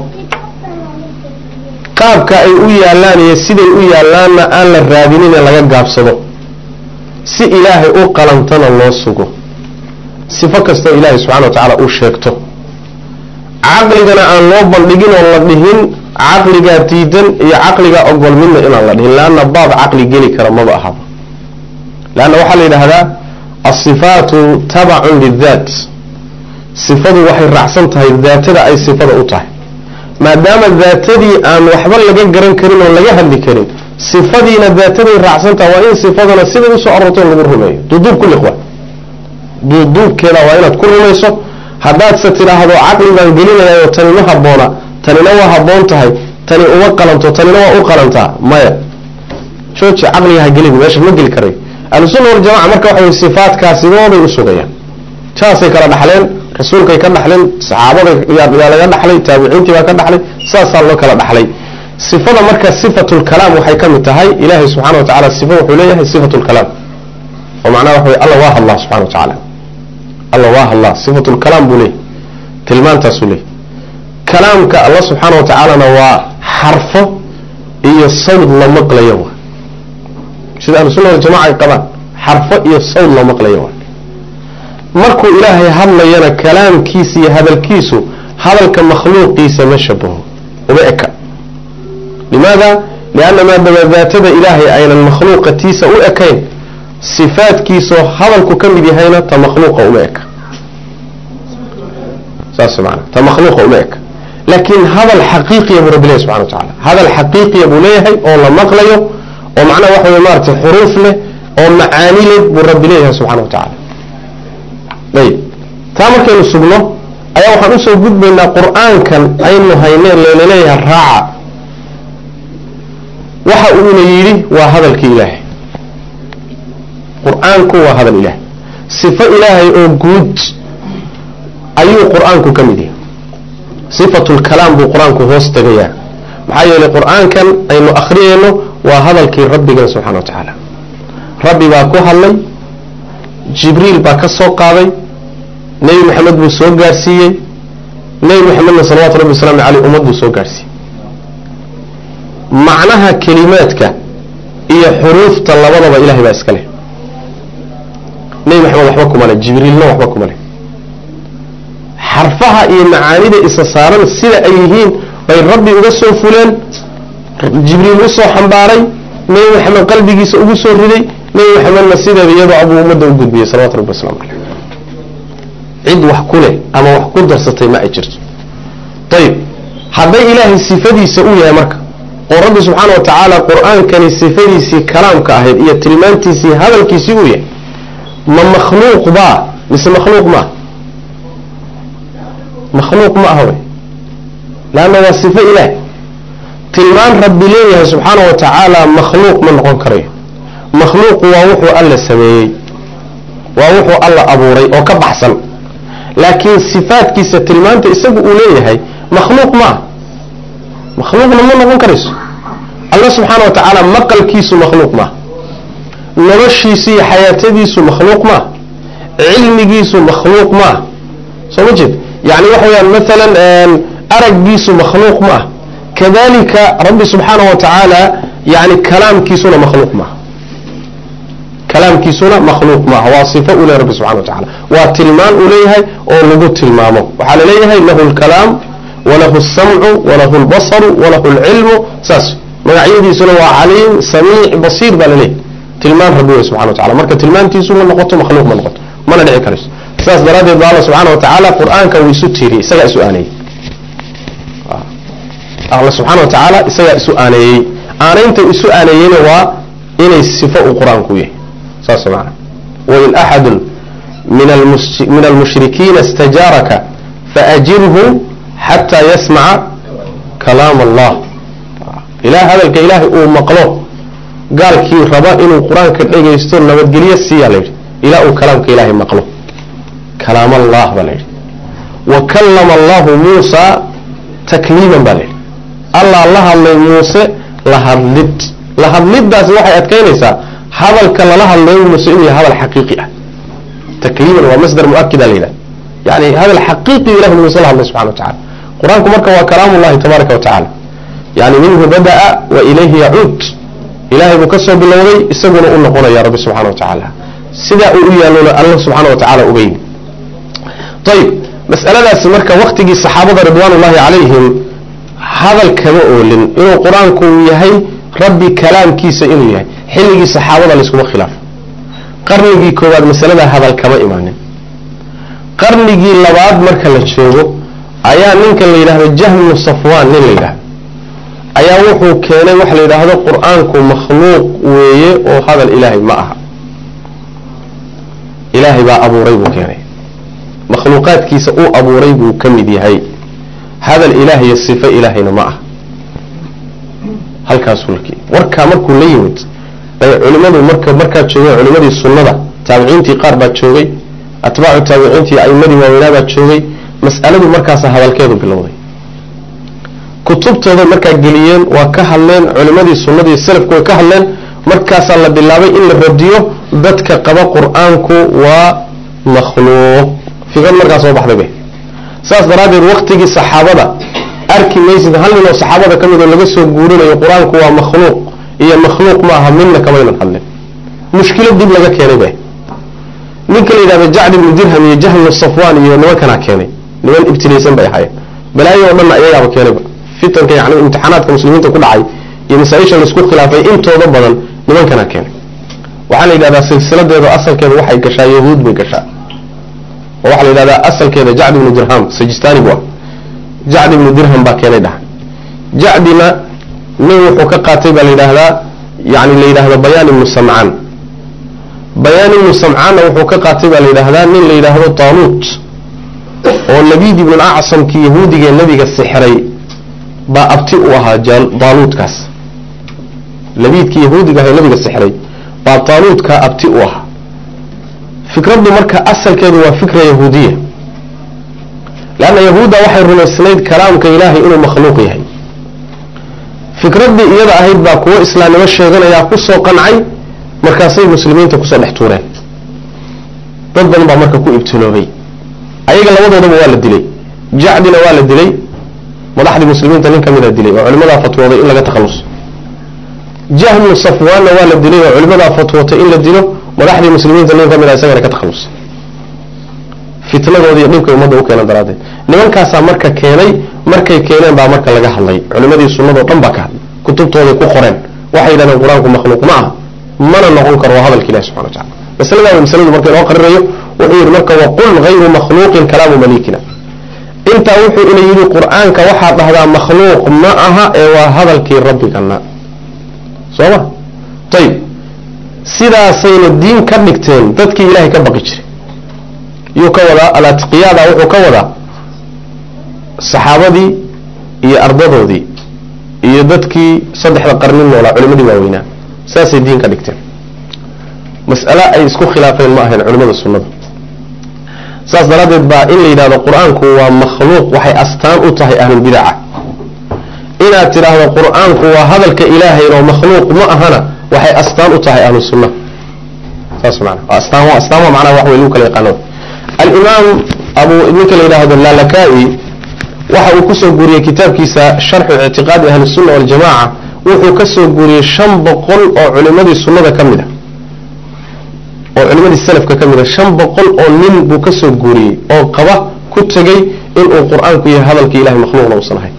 قابك أي أويالان يسيدي أويالان أن الرابنين لنقاب صدو سي إلهي أقلمتنا الله الصبو صفك است إلهي سبحانه وتعالى أشيكته عقلنا أن نوبل لقين والله دهين عقلك تيدن يا عقلك أقبل منا إلى الله دهين لأن بعض عقلي جلي كرم ما بأحب لأنه وحل إلى هذا الصفات تبع للذات صفات وحي رعصنتها الذات أي صفات أطاح ما دام الذات دي أن وحبل لقى قرن كريم ولا يهل كريم صفاتنا الذات دي رعصنتها وإن صفاتنا سيدة سعرتين لبرهم دودوب كل إخوة دودوب كلا وإن تكون رميسو هذا سترى هذا عقل من قليل وتنمها بونا تنمها بونتها تنمها أوقلمتها تنمها أوقلمتها مايا شو عقلها قليل وإيش مقل كريم السنة والجماعة مركا وحي الصفات كاسبون ويسوغيا شاسي كلا نحلين رسولك كلا نحلين صحابة يا نحلي تابعين تبا كلا نحلي ساسا الله كلا نحلي صفة مركا صفة الكلام وحي كم التهي إلهي سبحانه وتعالى الصفة وحوليه صفة الكلام ومعناه وحي الله واه الله سبحانه وتعالى الله واه الله صفة الكلام بوليه كلمان تسوليه كلامك الله سبحانه وتعالى نوا حرفه إيه الصوت لمقل يوه سيد أهل السنة والجماعة طبعا حرفه إيه الصوت لمقل يوه مركو إلهي هذا ينا كلام كيسي هذا الكيسو هذا كمخلوق كيسي مشبه وبئك لماذا؟ لأن ما ذات إلهي أين المخلوق تيسا وأكين صفات كيسو هذا الكم بهينا تمخلوق وبئك ساسو معنا تمخلوق وبئك لكن هذا الحقيقي أبو رب الله سبحانه وتعالى هذا الحقيقي أبو ليهي أو لمقليه ومعنى واحد مارت حروف له ومعاني له بالرب الله سبحانه وتعالى طيب تامر كانوا سبنه أيها وحنوسوا قد بأن القرآن كان أينه هينين ليليه الراعة وحقون يلي وهذا الكإله قرآن كو وهذا الإله صفة إلهي أوجود أي قرآن كو كمدي صفة الكلام بالقرآن كو هوستغيا محايا لقرآن كان أينه أخرينه وهذا الكي ربي سبحانه وتعالى ربي باكو هلي جبريل باكسو قاضي نبي محمد بسو قارسيي نبي محمد صلوات ربي وسلام عليه أمد بسو قارسي معناها كلماتك هي حروف طلبنا بإلهي بأسكاله نبي محمد وحبكم عليه جبريل لا وحبكم عليه حرفها هي معاني إساسارا السيدة أيهين وين ربي أغسو فلان جبريل وصو حنباري نبي محمد قلبي أغسو ردي نبي محمد نسيدة بيضع أبو أمد وقود بيه صلوات ربي وسلام عليه عد وحكوله أما وحكو درستي ما أجرت طيب حبي إلهي السفدي سؤولي مركا ورب سبحانه وتعالى قرآن كان السفدي سي كلام كاهد إيا تلمانتي سي هذا الكيسيوية ما مخلوق با لسه مخلوق ما مخلوق ما هو لأنه هو الصفة إله tilmaan rabbi leeyahay subxaanahu wa tacaala makhluuq ma noqon karayo makhluuqu waa wuxuu alla sameeyey waa wuxuu alla abuuray oo ka baxsan laakiin sifaadkiisa tilmaanta isagu uu leeyahay makhluuq ma makhluuqna ma noqon karayso alla subxaanahu wa tacaala maqalkiisu makhluuq ma noloshiisu iyo xayaatadiisu makhluuq ma cilmigiisu makhluuq ma soo ma jeed yani waxa weeyaan maalan araggiisu makhluuq ma kadalika rabbi subxaanahu wa tacaala yani kalaamkiisuna makhluuq ma kalaamkiisuna makhluuq ma waa sifo u leeyahay rabbi subxaanahu wa tacaala waa tilmaan uu leeyahay oo lagu tilmaamo waxaa la leeyahay lahu lkalaam walahu الsamcu walahu اlbasaru walahu اlcilmu saas magacyadiisuna waa caliim samiic basiir baa la leeyahay tilmaan rabbi wey subxana wa tacala marka tilmaantiisu ma noqoto makhluuq ma noqoto mana dhici karayso saas daraaddeed ba alla subxaana wa tacaala qur-aanka uu isu tiiriyey isagaa isu aaneeyey alla subxaana wa tacaala isagaa isu aaneeyey aanaynta isu aaneeyeyna waa inay sifo uu qur-aanku yahay saas maana wain axadu min almushrikiina istajaaraka faajirhu xataa yasmaca kalaam allah hadalka ilaahay uu maqlo gaalkii raba inuu qur-aanka dhegaysto nabadgelyo siiyaa layidhi ilaa uu kalaamka ilaahay maqlo kalaam allah baa layidhi wa kallama allahu muusa takliiman baa layidhi allah la hadlay muuse la hadliddaasi waxay adkaynaysaa hadalka lala hadlayo muuse inuu yahay hadal xaqiiqi ah takliiman waa masdar muakida la yidhaha yani hadal xaqiiqi ilahi muuse la hadlay subxana wa tacala qur-aanku marka waa kalaam ullahi tabaaraka wa tacala yani minhu bada'a wa ilayhi yacuud ilahay buu ka soo bilowday isaguna u noqonaya rabbi subxana wa tacaala sidaa uu u yaalona alla subxaana wa tacaala uga yimi ayib mas'aladaasi marka waktigii saxaabada ridwaan ullahi calayhim hadal kama oolin inuu qur-aanku yahay rabbi kalaamkiisa inuu yahay xilligii saxaabada layskuma khilaafo qarnigii koowaad masalada hadal kama imaanin qarnigii labaad marka la joogo ayaa ninkan la yidhahdo jahmu safwaan nin la yidhahdo ayaa wuxuu keenay waxa la yidhaahdo qur-aanku makhluuq weeye oo hadal ilaahay ma aha ilaahay baa abuuray buu keenay makhluuqaadkiisa uu abuuray buu ka mid yahay hadal ilaah iyo sifo ilaahayna ma aha halkaas hulkii warkaa markuu la yimid bay culimadu markaa joogeen culimadii sunnada taabiciintii qaar baa joogay atbaacu taabiciintii a'imadii waaweynaa baa joogay mas'aladu markaasa hadalkeedu bilowday kutubtooda markaa geliyeen waa ka hadleen culimadii sunnadii salafku way ka hadleen markaasaa la bilaabay in la radiyo dadka qaba qur-aanku waa makhluuq fikrad markaa soo baxday be saas daraaddeed waktigii saxaabada arki maysid hal nin oo saxaabada ka mid oo laga soo guurinayo qur-aanku waa makhluuq iyo makhluuq ma aha midna kamaynan hadlin mushkilad dib laga keenay be ninka la yidhahdo jacd ibnu dirham iyo jahmu safwaan iyo nimankanaa keenay niman ibtilaysan bay ahaayeen balaayo oo dhanna ayagaaba keenayba fitanka yani imtixaanaadka muslimiinta ku dhacay iyo masaa-isha laisku khilaafay intooda badan nimankanaa keenay waxaa la yidhahdaa silsiladeeda asalkeeda waxay gashaa yahuud bay gashaa oo waxaa la yidhahdaa asalkeeda jacd ibnu dirham sajistani bu ah jacd ibnu dirham baa keenay dhaha jacdina nin wuxuu ka qaatay baa la yidhaahdaa yani la yidhahdo bayaan ibnu samcaan bayaan ibnu samcaanna wuxuu ka qaatay baa la yidhaahdaa nin la yidhaahdo taaluut oo labid ibnu acsamkii yahuudigee nabiga sixray baa abti u ahaa taaluutkaas labiidkii yahuudiga ahe nabiga sixray baa taaluutkaa abti u ahaa fikraddu marka asalkeedu waa fikra yahuudiya leanna yahuudda waxay rumaysnayd kalaamka ilaahay inuu makhluuq yahay fikraddii iyada ahayd baa kuwo islaamnimo sheeganayaa ku soo qancay markaasay muslimiinta kusoo dhex tuureen dad badan baa marka ku ibtiloobay ayaga labadoodaba waa la dilay jacdina waa la dilay madaxdii muslimiinta nin ka mida dilay oo culimadaa fatwooday in laga takhaluso jahmu safwaanna waa la dilay oo culimadaa fatwootay in la dilo madaxdii muslimiinta nin ka mida isagana ka takhalusa fitnadoodii dhibkay ummadda u keenan daraaddeed nimankaasaa marka keenay markay keeneen baa marka laga hadlay culimadii sunnadoo dhan baa ka hadlay kutubtooday ku qoreen waxay yidhahdeen qur-aanku makhluuq ma aha mana noqon karo waa hadalka ilahi subxana wa tacala masaladaa waa masaladu marka inoo qarirayo wuxuu yidhi marka waqul hayru makhluuqin kalaamu malikina intaa wuxuu ina yidhi qur-aanka waxaad dhahdaa makhluuq ma aha ee waa hadalkii rabbigana soo ma ayib sidaasayna diin ka dhigteen dadkii ilaahay ka baqi jiray yuu ka wadaa alatqiyaada wuxuu ka wadaa saxaabadii iyo ardadoodii iyo dadkii saddexda qarni noolaa culimadii waaweynaa saasay diin ka dhigteen mas'ale ay isku khilaafeen ma ahayn culimada sunnada saas daraaddeed baa in la yidhahdo qur-aanku waa makhluuq waxay astaan u tahay ahlulbidaca inaad tidhaahdo qur-aanku waa hadalka ilaahay oo makhluuq ma ahana waxay astaan u tahay ahlu sunna saas macna astaan macnaha wax way lagu kala yaqaano al-imaam abu ninka la yidhaahdo lalaka'i waxa uu kusoo guuriyey kitaabkiisa sharxu ictiqaadi ahli sunna wal jamaa wuxuu ka soo guuriyey 500 oo culimadii sunnada ka mid ah oo culimadii salafka ka mid ah 500 oo nin buu ka soo guuriyey oo qaba ku tagay in uu qur-aanku yahay hadalka ilaahay makhluuqna uusan ahayn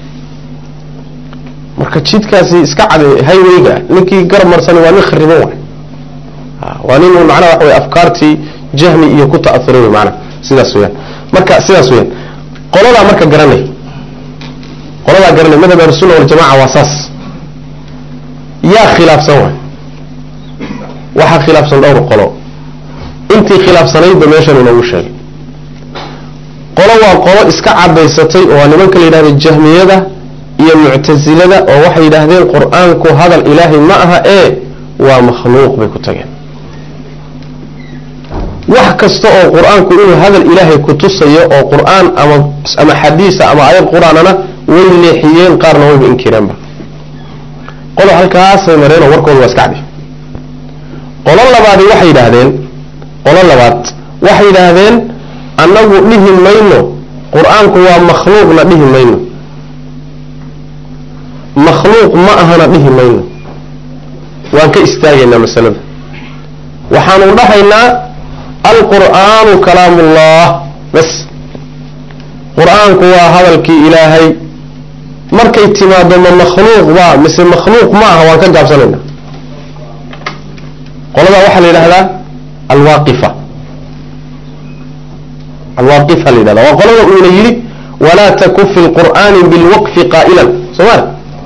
marka jidkaasi iska caday haywayga ninkii garab marsan waa nin khariban waa nin macnaha wax way afkaartii jahmi iyo ku ta'athuray macnaha sidaas weeyaan marka sidaas weeyaan qolada marka garanay madhab ar-sunna wal jamaa waa saas yaa khilaafsan waxa khilaafsan dhowr qolo intii khilaafsanayd meeshan inuu sheegay qolo waa qolo iska cadaysatay oo nimanka la yiraahdo jahmiyada iyo mu'tazilada oo waxay yiraahdeen qur-aanku hadal ilaahay ma aha waa makhluuq bay ku tageen wax kasta oo qur-aanku inuu hadal ilaahay ku tusayo oo qur-aan ama xadiis ama ayad qur-aanana way leexiyeen qaarna way inkireenba qolo halkaas ay mareen warkooda waa iska cadi qolo labaad waxay yiraahdeen annagu dhihi mayno qur-aanku waa makhluuqna dhihi mayno makhluuq ma ahana dhihi mayno waan ka istaagaynaa masalada waxaanu dhahaynaa القرآن كلام الله بس قرآن كوا هذا الكي إلهي مركي اتماد من مخلوق مثل مخلوق معه وكان جاب سننا قال الله وحل إلى هذا الواقفة لذا وقال الله إليه ولا تكف القرآن بالوقف قائلا سمار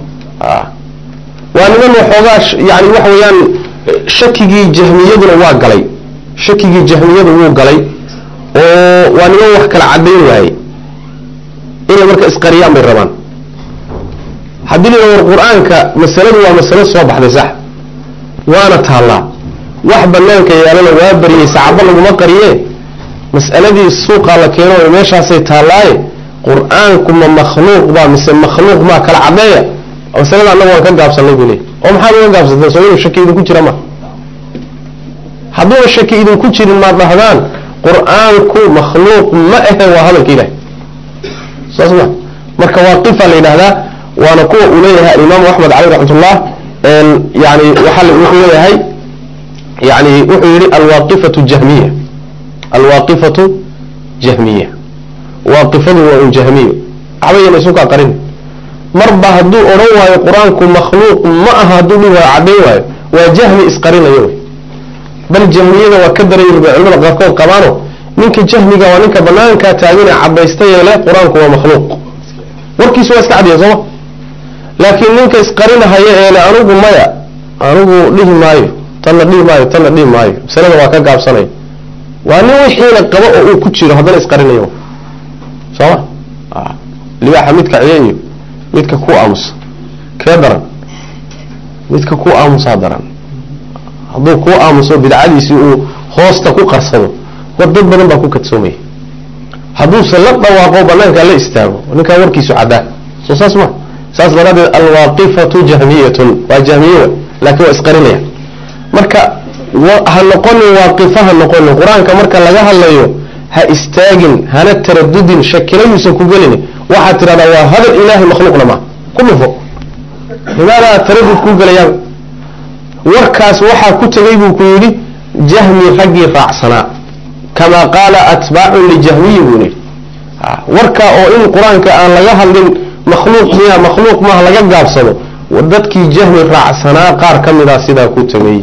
وأن من وحوغاش يعني وحويان شكي جهمية واقلي shakigii jahmiyadu wuu galay oo waa niman wax kala cadeyn waayey inay marka isqariyaan bay rabaan haddii la war qur-aanka masaladu waa masalo soo baxday sax waana taallaa wax banaanka yaalana waa bariyey saacado laguma qariye mas'aladii suuqa la keeno oo meeshaasay taallaaye qur-aanku ma makhluuq baa mise makhluuq ma kala cadeeya masalada annagu waan ka gaabsanay buu leeyahay oo maxaad uga gaabsatay soo inuu shaki idinku jira ma hadduu shaki idinku jirin ma dhahdaan qur-aanku makhluuq ma ahe waa hadalka ilaahay saasma marka waaqifa la yiraahdaa waana kuwa uu leeyahay imaam Ahmad alayhi rahmatullah yani waxa uu leeyahay yani wuxuu yiri alwaqifatu jahmiyya waqifadu waa jahmiyya abayna suuqa qarin marba hadduu oran waayo qur-aanku makhluuq ma aha hadduu waa cadeey waayo waa jahmi isqarinayo bal jahmiyada waa ka daray culimada qaarkood qabaano ninka jahmiga waa ninka banaanka taagan cabaystay ee qur-aanku waa makhluuq warkiisu waa iska cadiyo soo laakiin ninka isqarinahay ee anigu maya anigu dhihi maayo tan dhihi maayo salada waa ka gaabsanay waa nin wixii la qabo oo uu ku jiro hadana isqarinayo soo libaxa midka ciyayo midka ku aamus ka daran midka ku aamus daran hadduu ku aamuso bidcadiisii uu hoosta ku qarsado dad badan baa ku kadsoomay hadduu la dhawaaqo banaanka la istaago ninka warkiisu cadaa soo saas ma saas daradeed alwaqifatu jahmiyatun waa jahmiyya laakiin waa isqarinaya marka ha noqon waaqifaha noqon quraanka marka laga hadlayo ha istaagin hana taraddudin shakilayuusa ku gelin waxa tirada waa hadal ilaahi makhluuqna ma kullu fo hada taraddud ku galayaan warkaas waxa ku tagay buu ku yiri jahmi ragi raacsana kama qala atba'u li jahmi yuni warka oo in quraanka aan laga hadlin makhluuq ma laga gaabsado wadadkii jahmi raacsana qaar kamida sida ku tagay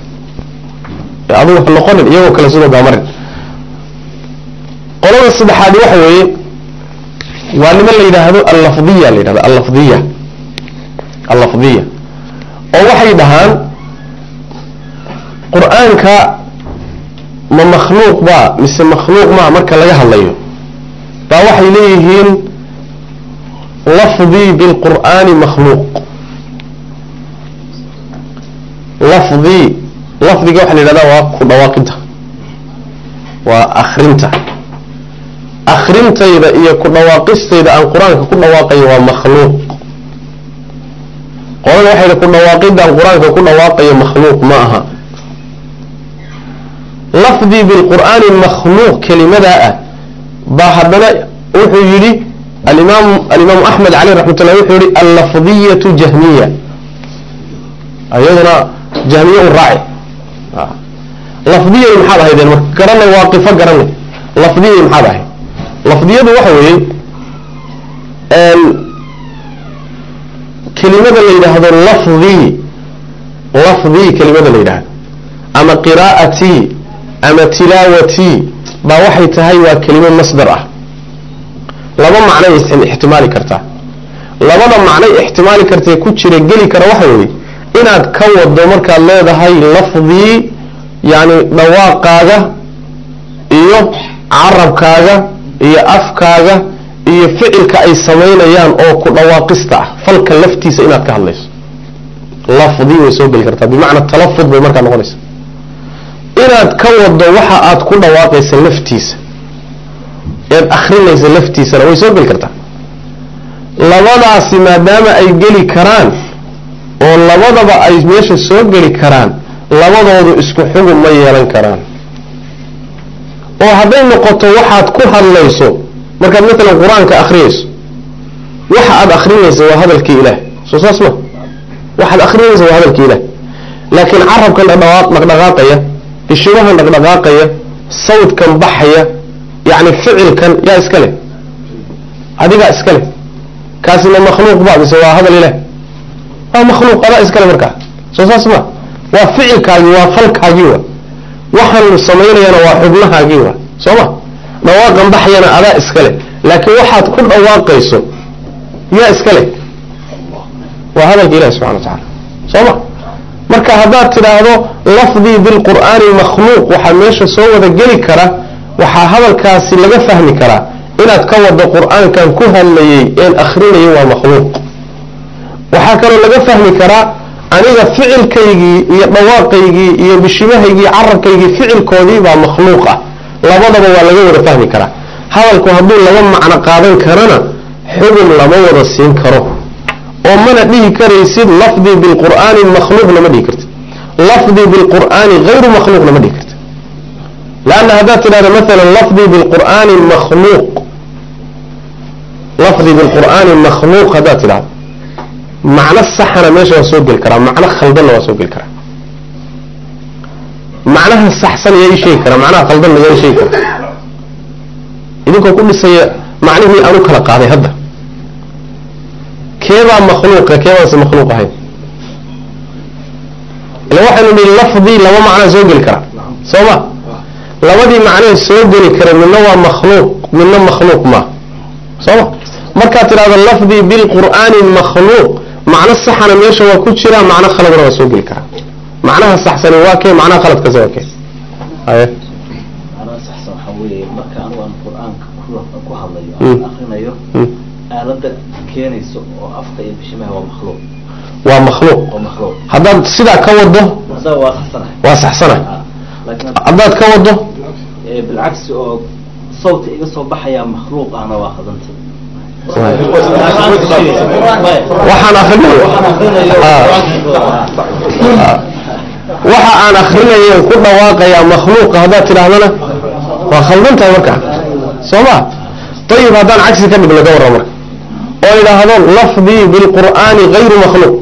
aduu noqon iyago kala soo gaamar qolada saddexaad waxa weeye waa nima la yiraahdo al-lafdiyya oo waxay dhahaan quraanka ma makhluuq ba mise makhluuq ma marka laga hadlayo ba waxay leeyihiin لفظي بالقرآن مخلوق لفظي واحد لهذا وكدواقته وأخرنته إذا إيا كدواقسته إذا عن قرآن كدواقي ومخلوق قول واحد كدواقيد عن قرآن كدواقي مخلوق معها لفظي بالقرآن مخلوق كلمة باحدنا وحيري الإمام أحمد عليه رحمة الله وحيري اللفظية جهمية أيضا جهمية الراعي لفظية محابة هيدا قرنا واقفة قرنا لفظية محابة لفظية وحوي كلمة اللي هذا لفظي كلمة اللي أما قراءتي أما تلاوتي بوحي تهي كلمة مصدر لما معنى احتمالي كرتا لما معنى احتمالي كرتا كوتشي رجلي كروحوي إن أتكوّد دومرك الله ده هاي لفظي يعني دواقاga iyo carabkaaga iyo afkaaga iyo ficilka ay sameeyaan oo ku dhawaaqista falka laftiisa inaad ka hadlayso lafdi way soo gali kartaa bimaana talaffuz bay markaa noqonaysaa inaad ka wado waxa aad ku dhawaaqayso laftiisa ee akhrinayso laftiisa way soo gali kartaa labadaasi maadaama ay gali karaan oo labadaba ay meesha soo gali karaan labadoodu isku xugum ma yeelan karaan oo haday noqoto waxaad ku hadlayso markaad midna quraanka akhriyayso waxa aad akhrinayso waa hadalkii Ilaah soo saasma waxa aad akhrinayso waa hadalkii Ilaah laakiin carabkan dhaqdhaqaaqaya ishabahan dhaqdhaqaaqaya sawdkan baxaya yaani ficilkan yaa iska leh adiga iska leh kaasina makhluuq baad waa hadal Ilaah waa makhluuq ada iska leh markaa soo saasma waa ficilkaagi waa falkaagi waxaan sameeyayna waa xubnahaagi sooma dhawaaqan baxayana ada iska leh laakiin waxaad ku dhawaaqayso yaa iska leh waa hadalka Ilaahay subhanahu wa ta'ala sooma marka hadaad tiraahdo lafdi bil qur'aani makhluuq waxa meesha soo wada gali kara waxa hadalkaasi laga fahmi kara inaad ka wado qur'aankan ku hadlayay in akhrinay waa makhluuq waxa kale laga fahmi kara aniga ficilkaygii iyo dhawaaqaygii iyo bishimahaygii carabkaygii ficilkoodii baa makhluuq labadaba waa laga wada fahmi karaa hadalku hadduu laba macno qaadan karana xugum lama wada siin karo oo mana dhihi karaysid lafdi bil qur'aani makhluuq lama dhihi kartid lafdi bil qur'aani ghayru makhluuq lama dhihi kartid لأن هذا تلاقي مثلا لفظي بالقرآن مخلوق لفظي بالقرآن مخلوق هذا تلاقي معنى الصحة ماشي وسوق الكرام معنى خلدنا وسوق الكرام معناها الصحسن يا شيء كرام معناها خلدنا يا شيء كرام إذا كل شيء معناه أنو كلا قاضي هذا كيف مخلوق كيف مخلوق هاي لو واحد من اللفظي لو معنى سوق الكرام سوا لو دي معناه سوق الكرام من هو مخلوق من مخلوق ما سوا مركات هذا اللفظي بالقرآن مخلوق معنى الصحة ماشي وكتشرا معنى خلق رسول الكرام معناها الصحسن واكي معناها خلق كذا واكي أيه معناها الصحسن حوي مكان والقرآن كوها الله آخرنا يو آلد كينيس وأفقي بشمه ومخلوق هذا سيدا كوده هذا وصحسنه وصحسنه هذا كوده بالعكس صوت إذا صباح يا مخلوق أنا واخذنت waxaan akhrinayo ku dhawaaqaya makhluuq hada tirahdana waa khaldantaa marka sooma tayib hadan cagsi ka dhigno dawr marka oo ilaahdo lafdi bil qur'aani ghayru makhluuq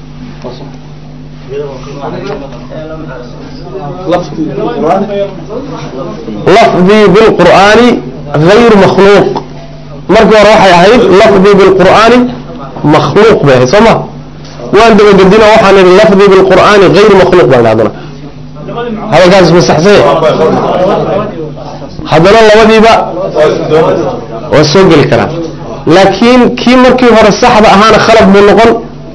lafdi bil qur'aani ghayru makhluuq markii hore waxay ahayd lafdi bil qur'aani makhluuq bay sama waan daba gadina waxaan idin lafdi bil qur'aani ghayr makhluuq baan hadana hada gaas masaxsay hadana labadiiba oo soo gali kara laakiin kii markii hore saxda ahaana khalad buu noqon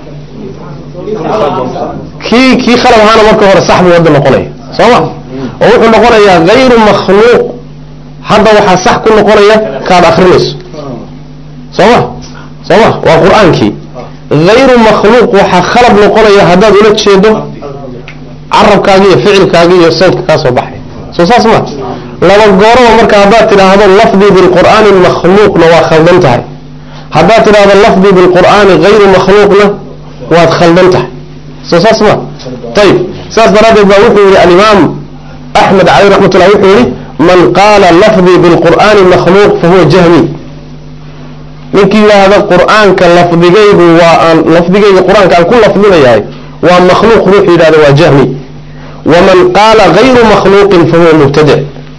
kii khalad ahaana markii hore sax buu wada noqonay sama oo wuxuu noqonayaa ghayr makhluuq hada waxa sax ku noqonaya kaad akhrinayso sooma waa qur-aankii hayru makhluuq waxaa khalad noqonaya haddaad ula jeedo carabkaagi iyo ficilkaagi iyo sawdka kaa soo baxay soo saas ma laba gooraba marka haddaad tidhaahdo lafdii bilqur'aani makhluuqna waa khaldan tahay haddaad tidhaahdo lafdii bilqur'aani hayru makhluuqna waad khaldan tahay soo saas ma ayib saas daraaddeed baa wuxuu yihi alimaam axmed caleyh raxmatullah wuxuu yihi man qaala lafdii bilqur'aani makhluuq fahuwa jahmi ninkii yidhaahda qur'aanka lafdigaygu waa aan lafdigayga qur-aanka aan ku lafdinayahay waa makhluuq ruuxu yidhahda waa jahmi waman qaala hayru makhluuqin fahuwa mubtadic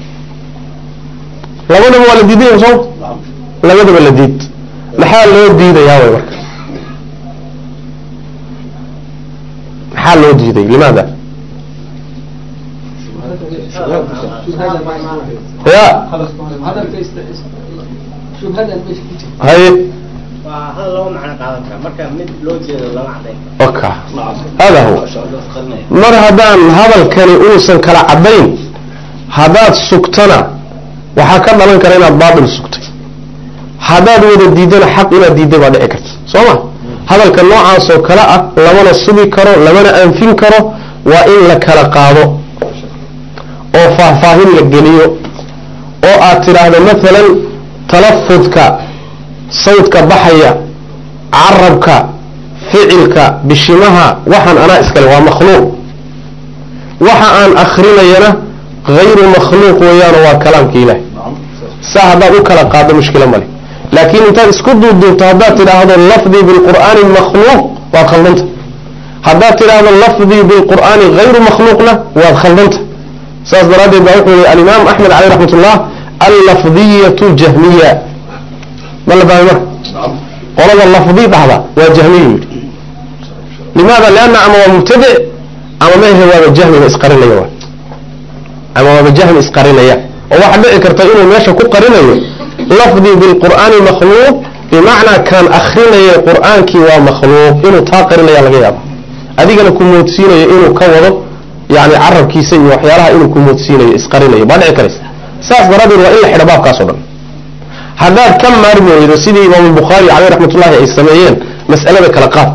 labadaba waa la diidaya soo labadaba la diid maxaa loo diidayaa way marka maxaa loo diiday limaada ya haye oka hada huwa mar haddaan hadalkani uusan kala caddayn haddaad sugtana waxaa ka dhalan kara inaad baatil sugtay haddaad wada diidana xaq inaad diidday baa dhici karta soo ma hadalka noocaas oo kale ah lamana sugi karo lamana anfin karo waa in la kala qaado oo faahfaahin la geliyo oo aad tidhaahdo maalan talafudka sawdka baxaya carabka ficilka bishimaha waxaan anaa iskale waa makhluuq waxa aan akrinayana hayru makhluuq weeyaano waa kalaamka ilaah saa haddaad u kala qaado mushkilo male laakiin intaad isku duuduubto haddaad tidhaahdo lafdii bilqur'aani makhluuq waad khaldanta haddaad tidhaahdo lafdii bilqur'aani hayru makhluuqna waad khaldanta saas daraaddeed baa wuxuu yihi alimaam axmed caleyh raxmatullah allafdiyatu jahmiya ma la fahmay marka qolada lafdi dhahda waa jahmiya yidhi limaada lianna ama waa mubtadic ama mehe waaba jahmiga isqarinaya waa ama waaba jahmi isqarinaya oo waxaa dhici karta inuu meesha ku qarinayo lafdii bilqur'aani makhluuq bimacnaa kaan akrinaya qur'aankii waa makhluuq inuu taa qarinaya laga yaaba adigana ku moodsiinayo inuu ka wado yani carabkiisa iyo waxyaalaha inuu ku moodsiinayo isqarinayo baa dhici karaysa saas daraaddeed waa in la xidha baabkaas o dhan haddaad ka maarmi weydo sidii imaam albukhaari caleyh raxmatullahi ay sameeyeen mas'alada kala qaad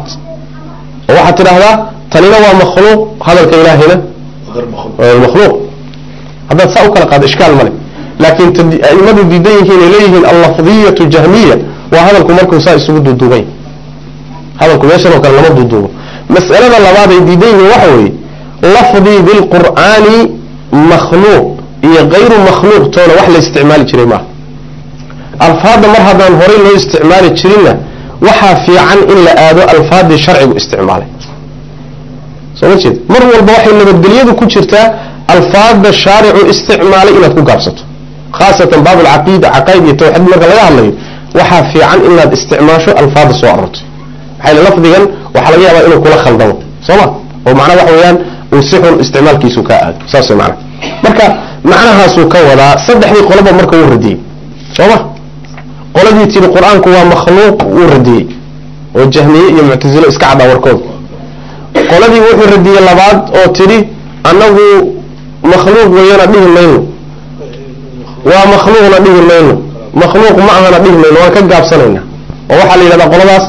oo waxaad tidhaahdaa tanina waa makhluuq hadalka ilaahayna makhluuq haddaad saa u kala qaado ishkaal male laakiin aimadu diidan yihiin ay leeyihiin allafdiyatu jahmiya waa hadalku markuu saa isugu duuduubay hadalku meeshan oo kale lama duuduubo mas'alada labaad ay diidan yihiin waxa weeye lafdii bilqur'aani makhluuq iyo hayru makhluuq toona wax la isticmaali jiray maaha alfaadda mar haddaan horay loo isticmaali jirinna waxaa fiican in la aado alfaaddii sharcigu isticmaalay soo ma jeed mar walba waxay nabadgelyadu ku jirtaa alfaadda shaaricu isticmaalay inaad ku gaabsato khaasatan baab alcaqiida caqaa'id iyo tawxiid marka laga hadlayo waxaa fiican inaad isticmaasho alfaadda soo arortay maxaa lafdigan waxaa laga yaabaa inuu kula khaldamo soo ma oo macnaha waxa weeyaan uu si xun isticmaalkiisu ka aado saas way macnaha marka macnahaasuu ka wadaa saddexdii qoloba marka wuu radiyey soo ma qoladii tiri qur-aanku waa makhluuq wuu radiyey oo jahmiye iyo muctasilo iska caddaa warkooda qoladii wuxuu radiyey labaad oo tidhi annagu makhluuq weeyana dhihi mayno waa makhluuqna dhihi mayno makhluuq ma ahana dhihi mayno waan ka gaabsanaynaa oo waxaa la yidhahdaa qoladaas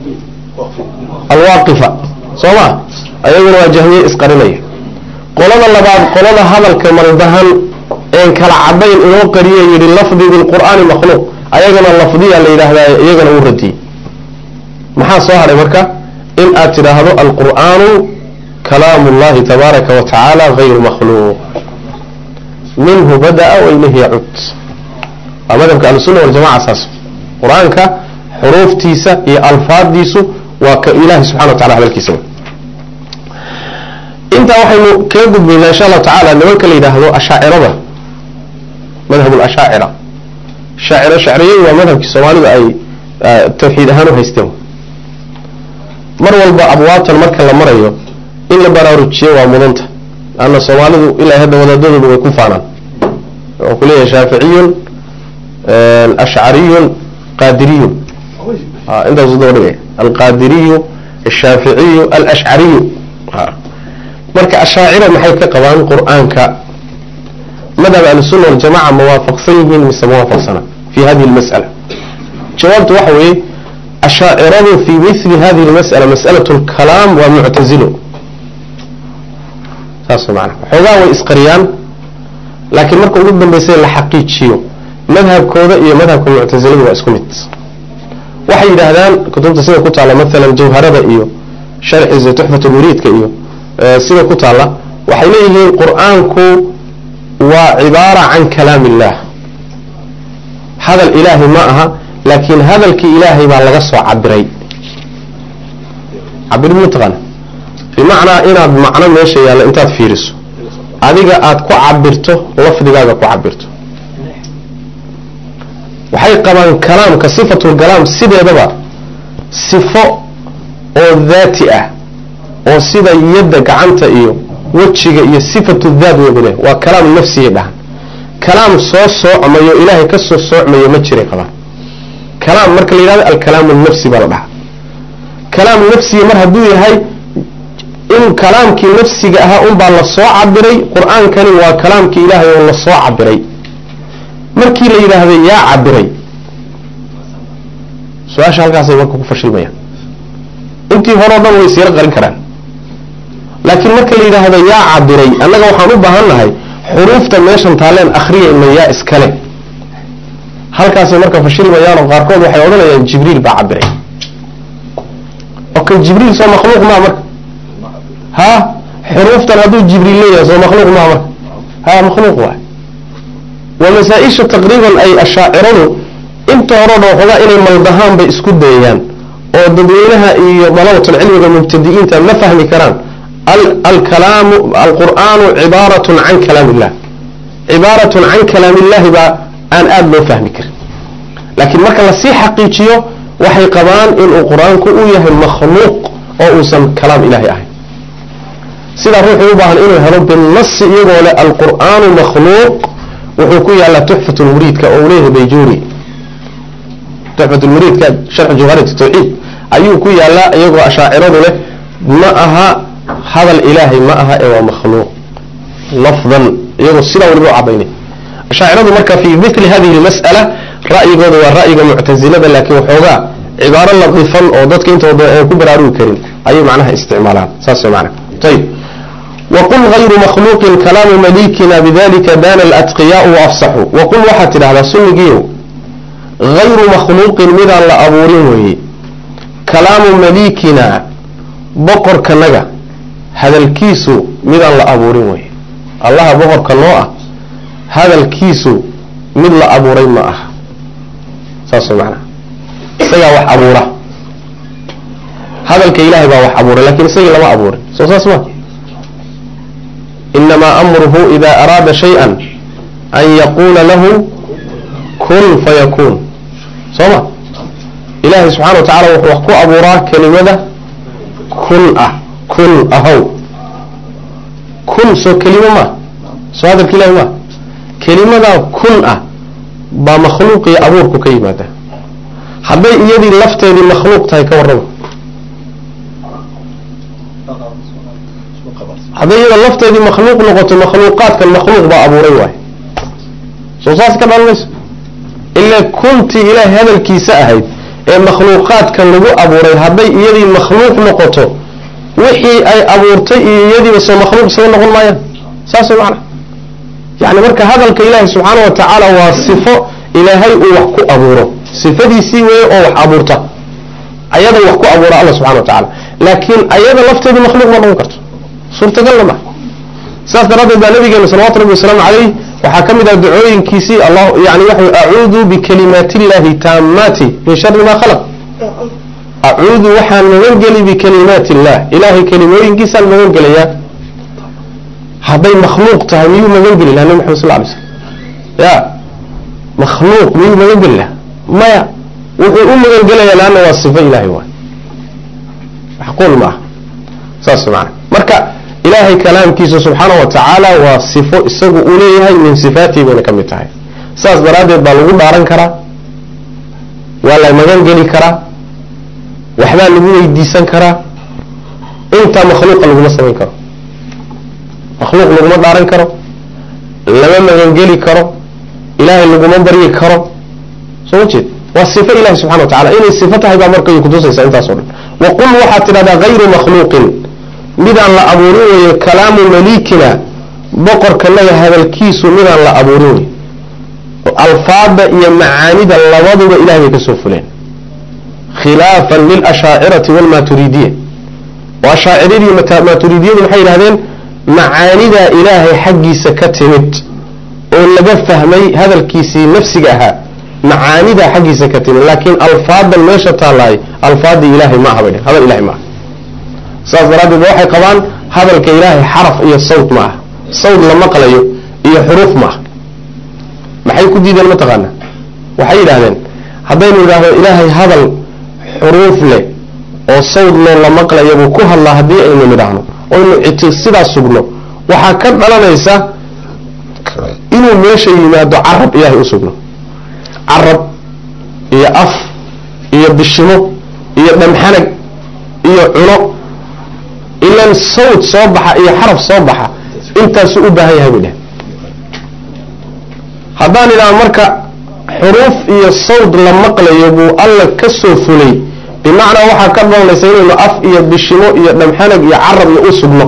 alwaaqifa soo ma ayaguna waa jahmiye isqarinaya qolada labaad qolada hadalka maldahan een kala cadayn inoo qariye yidhi lafdi bilqur'aani makhluuq ayagana lafdiya la yidhaahdaa iyagana uu radiyey maxaa soo hadhay marka in aad tidhaahdo alqur'aanu kalaamu اllahi tabaaraka wa tacaala hayru makhluuq minhu bada'a wa ilayhi yacud waa madhabka ahlusunna waljamaca saas qur-aanka xuruuftiisa iyo alfaaddiisu waa ka ilaahi subxana wa tacala hadalkiisa intaa waxaynu kaga gudbaynaa insha allahu tacala nimanka la yidhaahdo ashaacirada madhab lashaacira shacriyadu waa madhabkii soomaalida ay tawxiid ahaan u haysteen mar walba abwaabtan marka la marayo in la baraarujiyo waa mudanta laanna soomaalidu ilaa hadda wadaadadoodu way ku faanaan wuxuu ku leeyahay shaaficiyun ashcariyun qaadiriyun intaasu daba dhigay alqaadiriyu ashaaficiyu alashcariyu marka ashaacira maxay ka qabaan qur-aanka madhab ahlusunna waljamaca ma waafaqsan yihiin mise ma waafaqsana fi hadihi lmas'ala jawaabtu waxa weeye أشاعرة في مثل هذه المسألة مسألة الكلام ومعتزله تاسو معنا حوغا وإسقريان لكن مركو قد بيسير لحقيق شيء مذهب كوذا إيه مذهب المعتزله وإسكمت waxay yiraahdaan kutubta sida ku taala mesela jawharada iyo sharci tuhfatul muridka iyo sida ku taala waxay leeyihiin quraanku waa cibaara an kalaamillah hadal ilaahi ma aha laakiin hadalkii ilaahi baa laga soo cabiray cabir mutaqan bimaana inaad macno meesha yaala intaad fiiriso adiga aad ku cabirto lafdigaaga ku cabirto waxay qabaan kalaamka sifatul kalaam sideedaba sifo oo dhaati ah oo sida yada gacanta iyo wajiga iyo sifatu dhaat weeye waa kalaam nafsiga dhahan kalaam soo socmayo ilaahay ka soo socmayo ma jiray qabaan kalaam marka la yiraahdo al kalaam nafsi baa la dhahaa kalaam nafsi mar haduu yahay in kalaamkii nafsiga aha baa la soo cabiray quraankani waa kalaamkii ilaahay oo la soo cabiray markii la yiraahdo yaa cabiray su'aasha halkaas ay marka ku fashilmayaan intii hore dhan way sii qarin karaan laakiin marka la yiraahdo yaa cabiray annaga waxaan u baahanahay xuruufta meeshan taaleen akhriyayna yaa iskale halkaas ay marka fashilmayaan oo qaarkood waxay oranayaan jibriil baa cabiray oo jibriil soo makhluuq ma marka ha xuruuftan haduu jibriil leeyahay soo makhluuq ma marka ha makhluuq waa ومسائش تقريبا أي أشاعره انت هرده وخذا إلي ملدهان بإسكود ديان وددوينها ضلوة العلم والمبتدئين ما فهم كران الكلام القرآن عبارة عن كلام الله عبارة عن كلام الله بأن أدلو فهم كران لكن ما كان لسي حقيقيه وحي قبان إن القرآن كؤيه المخلوق أو أسم كلام إلهي أهي سيدا روح يباهن إنه هرب بالنص يقول القرآن مخلوق وحكوية على تحفة المريد كأوليه بيجوري تحفة المريد كشرح جوهرة التوحيد أيوه كوية على يقوى أشاعره له معها هذا الإلهي معها إيوه مخلوق لفظا يقوى السلة والبوعة بينه أشاعره مركا في مثل هذه المسألة رأي قد والرأي معتزلة لكن وحوغا عبارة لطيفا وضدك انت وكبر عروه كريم أيوه معناها استعمالها ساسي معنى طيب وقل غير مخلوق كلام مليكنا بذلك دان الأتقياء وأفصحوا وقل واحد هذا سنجيه غير مخلوق مذا لأبوريه كلام مليكنا بقر كنجا هذا الكيس مذا لأبوريه الله بقر كنوع هذا الكيس مذا لأبوريه معه ساسو معنا سيا وح أبوره هذا الكإله بوح أبوره لكن سيا لما أبوره ساسو ما إنما أمره إذا أراد شيئا أن يقول له كن فيكون صمع إلهي سبحانه وتعالى وحكو أبوراه كلمة كن أهو كن سو كلمة ما سو هذا الكلمة ما كلمة كن بمخلوق أبورك كلمة حبي يدي اللفتة للمخلوق تاي كوربه هذا اللفظ دي مخلوق لغة المخلوقات كالمخلوق بأبو ريوه سوساس كمان مس إلا كنت إلى هذا الكيساء هاي المخلوقات كان لغو أبو ريوه هذا يدي مخلوق لغته وحي أي أبو رتي يدي بس مخلوق سوى لغو المايا ساسي معنا يعني مركا هذا الكإله سبحانه وتعالى وصفه إلهي وحكو أبو رو صفة دي سيوه أو أبو رتا أيضا وحكو أبو رو الله سبحانه وتعالى لكن أيضا لفظ دي مخلوق ما نوكرته صورة قلمة ساس دراد النبي صلى الله عليه وسلم عليه وحكم إذا دعوين كيسي الله يعني يحوي أعوذ بكلمات الله تامات من شر ما خلق أعوذ وحن منقلي بكلمات الله إلهي كلمين كيسا المنقلي هذا مخلوق تهميه منقلي لأنه محمد صلى الله عليه وسلم يا مخلوق مين منقلي ما يا وحقول منقلي لأنه وصفة إلهي واحد حقول معه ساس معه مركا إلهي كلام كيسو سبحانه وتعالى وصفه إساقو أوليها من صفاته بين كمتها ساس برادة بالغو داران كرا ولا مغان قلي كرا وحبان لغو يديسان كرا انت مخلوق لغو مسلمين كرا مخلوق لغو داران كرا لما مغان قلي كرا إلهي لغو منبري كرا سوچت وصفة إله سبحانه وتعالى إن صفتها يبقى مركز يكتوسي سأنت صور وقل وحتى هذا غير مخلوق ماذا لا أبوروني كلام مليكنا بقر كلا هذا الكيس ماذا لا أبوروني الفاظ يمعاند اللوض إلهي كسوفلين خلافا للأشاعرة والماتريدية وأشاعرين ماتريدية من حين هذين معاند إلهي حقي سكتمت ولقى فهمي هذا الكيسي نفسها معاند حقي سكتمت لكن الفاظ الميشة الله الفاظ إلهي معها بني هذا إلهي معه سأزراد بوحي قبان هذا الكإلهي حرف إيا الصوت معه صوت لما قليه إيا حروف معه ما حيكون ديدا المتغنى وحي إلهين هذين إلهي هذا الحروف له والصوت لما قليه بكوها الله هدي أين مدعنه وإنه اتصيدا سبنه وحاكد على ليس إنه ماشي ينادو عرب إلهي أسبنه عرب إيا أف إيا بشنو إيا دمحنق إيا عنق إلا الصوت صبحة إيا حرف صبحة انت سؤبها يا هبله هذان إلى مركع حروف إيا الصوت لما قليه بو الله كسوفلي بمعنى waxaa ka doonaysay inuu af iyo bishimo iyo dhamxanag iyo carab iyo usubno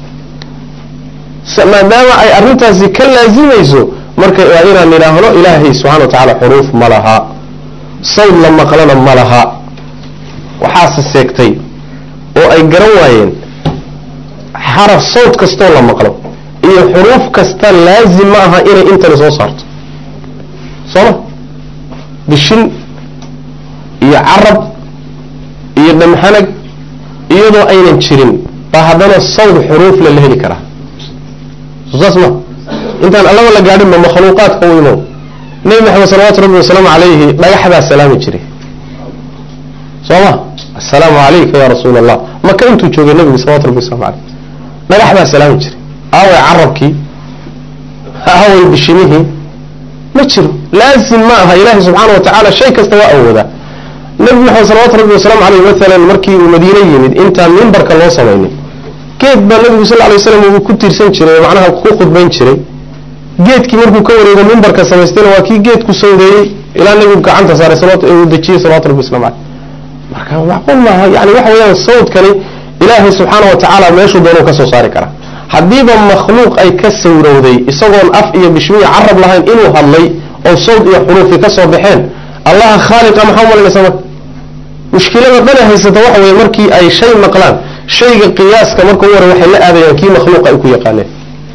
maadaama ay arintaasi ka laazimayso marka waa inaan niraahno ilaahay subhanahu wa ta'ala xuruuf malaha sawd lama qalana malaha waxaas seegtay oo ay garan waayeen xaraf sawd kasto la maqlo iyo xuruuf kasta laazim ma aha inay inta soo saarto soo bishin iyo carab iyo dhamxanag iyadoo aynan jirin ba hadana sawd xuruuf la heli kara sasma intaan Allah la gaadhin makhluuqaadka weyno nabi maxamed sallallahu alayhi wa sallam alayhi dhagaxda salaam jiray soma assalamu alayka ya rasuulallah ma ka intuu joogay nabi sallallahu alayhi wa sallam dhagaxda salaam jiray aaway carabki aaway bishimihi ma jiro laazim ma aha ilaahi subhanahu wa ta'ala shay kasta waa awooda nabi maxamed sallallahu alayhi wa sallam alayhi mesela markii uu madiina yimid inta minbarka loo sameeyay geed baa nabi sallallahu alayhi wa sallam uu ku tirsan jiray macnaha ku khudbayn jiray geedkii markuu ka wareego minbarka sameystayna waa kii geedku sawdeeyay ilaa nabigu gacanta saaray salaatu uu dajiyay sallallahu alayhi wa sallam marka waxaan ma yani waxa weeyaan sawdkani ilaahi subhanahu wa ta'ala meeshu doono ka soo saari kara hadiiba makhluuq ay ka sawrowday isagoon af iyo bishmiye carab lahayn inuu hadlay oo sawd iyo xuruuf ka soo baxeen allah khaliqa muhammad sallallahu mushkilada bana haysata waxa weeye markii ay shay maqlaan shayga qiyaaska marka uu waray waxay la aadayaan kii makhluuq ay ku yaqaaneen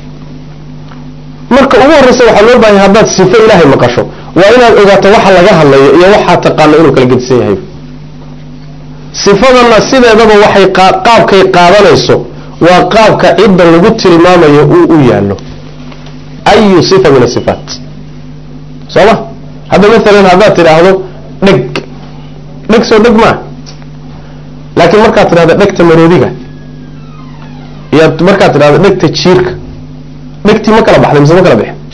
marka ugu horeysa waxa loo baahay haddaad sifo ilaahay maqasho waa inaad ogaato waxa laga hadlayo iyo waxa taqaano inuu kala gedisan yahay sifadana sideedaba waxay qaabkay qaadanayso waa qaabka cidda lagu tilmaamayo uu yaalo ayu sifa min sifat soma hada mesela hada tiraahdo dheg soo dheg ma laakiin marka tiraahdo dhegta maroodiga iyo marka tiraahdo dhegta jiirka dhegti ma kala baxday mise ma kala bixin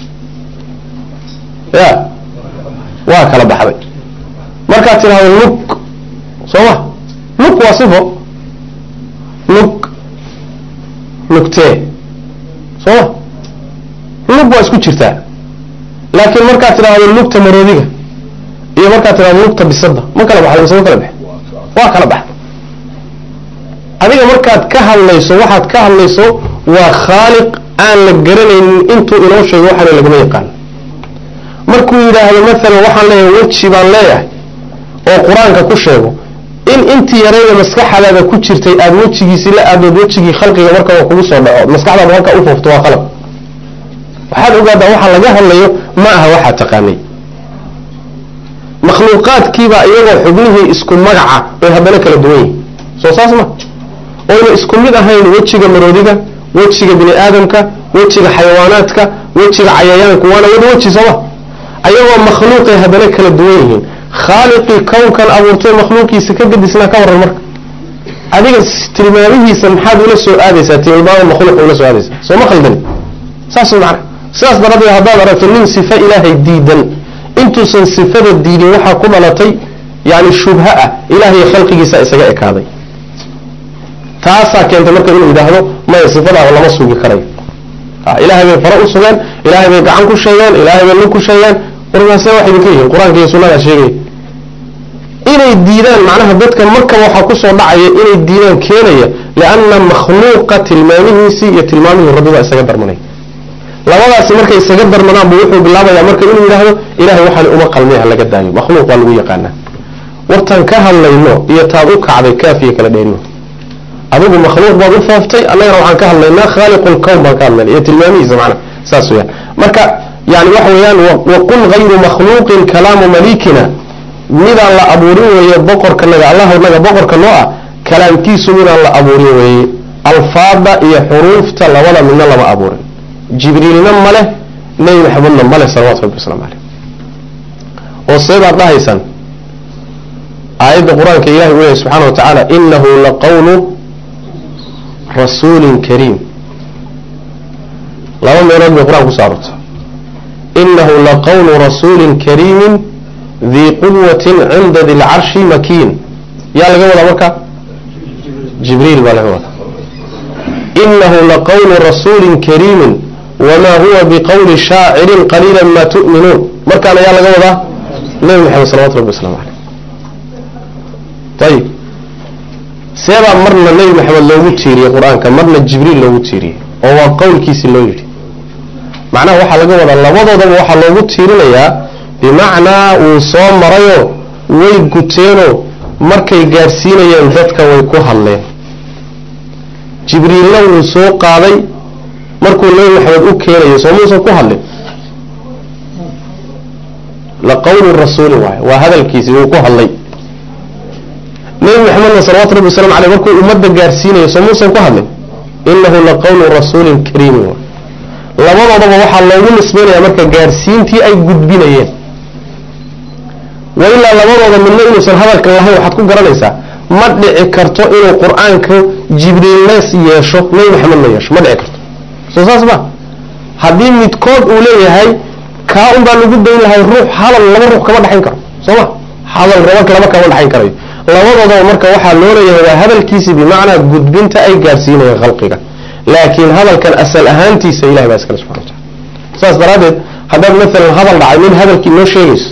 ya waa kala baxday marka tiraahdo lug soma lug waa sifo lugtee soma lug waa isku jirtaa laakiin marka tiraahdo lugta maroodiga iyo marka tiraahdo lugta bisada ma kala baxday mise ma kala bixin waa kala baxday adiga markaad ka hadlayso waxaad ka hadlayso waa khaaliq aan la garanaynin intuu inoo sheego waxaan lagama yaqaan markuu yiraahdo mesela waxaan leeyahay waji baan leeyahay oo quraanka ku sheego in intii yareeyay maskaxdaada ku jirtay aad wajigiisa la aad wajigii khalqiga marka uu kugu soo dhaco maskaxdaada marka u foofto waa qalab waxaad ogaadaa waxa laga hadlayo ma aha waxa taqaanay makhluuqaadkiiba iyagoo xubnihii isku magaca oo haddana kala duwan yihiin soo saas ma oo isku mid ahayn wajiga maroodiga wajiga bini aadamka wajiga xayawaanaadka wajiga cayayaanka waana wada waji soo ayagoo makhluuqay haddana kala duwan yihiin خالقي كون كان أبورتي مخلوقي سكجدسنا كور المرك adiga tilmaamihiisa maxaad ula soo aadaysaa tilmaamaha makhluuq ula soo aadaysaa soo ma khaldan saas macna saas daraadeed haddaad aragto nin sifa ilaahay diidan intuusan sifada diidin waxaa ku dhalatay yani shubha ah ilaahay khalqigiisa isaga ekaaday taasaa keentay marka inuu yidhaahdo maya sifadaa lama sugi karayo ilaahay bay fara u sugaan ilaahay bay gacan ku sheegaan ilaahay bay lug ku sheegaan warmaase waxay idinka yihiin qur-aanka iyo sunnada sheegay diidaan macnaha dadka markaba waxaa kusoo dhacaya inay diidaan keenaya lianna makhluuqa tilmaamihiisii iyo tilmaamihii rabbi baa isaga darmanay labadaasi markay isaga darmadaan buu wuxuu bilaabayaa marka inuu yidhaahdo ilahay waxaan uma qalmay ha laga daayo makhluuq waa lagu yaqaanaa wartan ka hadlayno iyo taad u kacday kaafiya kala dheenno adigu makhluuq baad u faaftay annagana waxaan ka hadlaynaa khaaliqul kown baan ka hadlayna iyo tilmaamihiisa macnaha saas weyaan marka yani waxa weeyaan waqul hayru makhluuqin kalaamu malikina midaan la abuurin weeye boqorkanaga allahnaga boqorka noo ah kalaamkiisu midaan la abuurin weeye alfaada iyo xuruufta labada midna lama abuurin jibriilna male nebi maxamedna male salawatu rabbi wasalaamu caleyh oo seebaad dhahaysaan aayadda qur-aanka ilahi u leeyahy subxaana wa tacaala inahu laqawlu rasuulin kariim laba meelood bay qur-aanka kusoo arortay inahu laqawlu rasuulin kariimin dii quwatin cinda di lcarshi makiin yaa laga wadaa marka jibriil baa laga wadaa inahu laqawlu rasuulin kariimin wamaa huwa biqawli shaacirin qaliila ma tu'minuun markaana yaa laga wadaa nebi maxamed salawatu rabbi waslamu caleyh ayib seebaa marna nebi maxamed loogu tiiriyey qur-aanka marna jibriil loogu tiiriyey oo waa qowlkiisi loo yidhi macnaha waxaa laga wadaa labadoodaba waxaa loogu tiirinayaa bimacnaa wuu soo marayoo way guteenoo markay gaadhsiinayeen dadka way ku hadleen jibriilna wuu soo qaaday markuu nebi maxamed u keenayo soo muusan ku hadlin laqawlu rasuuli waaye waa hadalkiisi wuu ku hadlay nebi maxamedna salawatu rabbi waslamu caleyh markuu ummadda gaadhsiinayo soo muusan ku hadlin inahu laqawlu rasuulin kariimin waay labadoodaba waxaa loogu nisbaynayaa marka gaadhsiintii ay gudbinayeen wailaa labadooda midna inuusan hadalka lahayn waxaad ku garanaysaa ma dhici karto inuu qur-aanka jibriilna yeesho nebi maxamedna yeesho ma dhici karto soo saas ma haddii midkood uu leeyahay kaa un baa lagu dayn lahay ruux hadal laba ruux kama dhexayn karo soo ma hadal laba kama dhexayn karayo labadoodaba marka waxaa loo leeyahay waa hadalkiisi bimacnaa gudbinta ay gaadhsiinayeen khalqiga laakiin hadalkan asal ahaantiisa ilahay baa iskale subxana watacala saas daraaddeed haddaad maalan hadal dhacay nin hadalkii noo sheegayso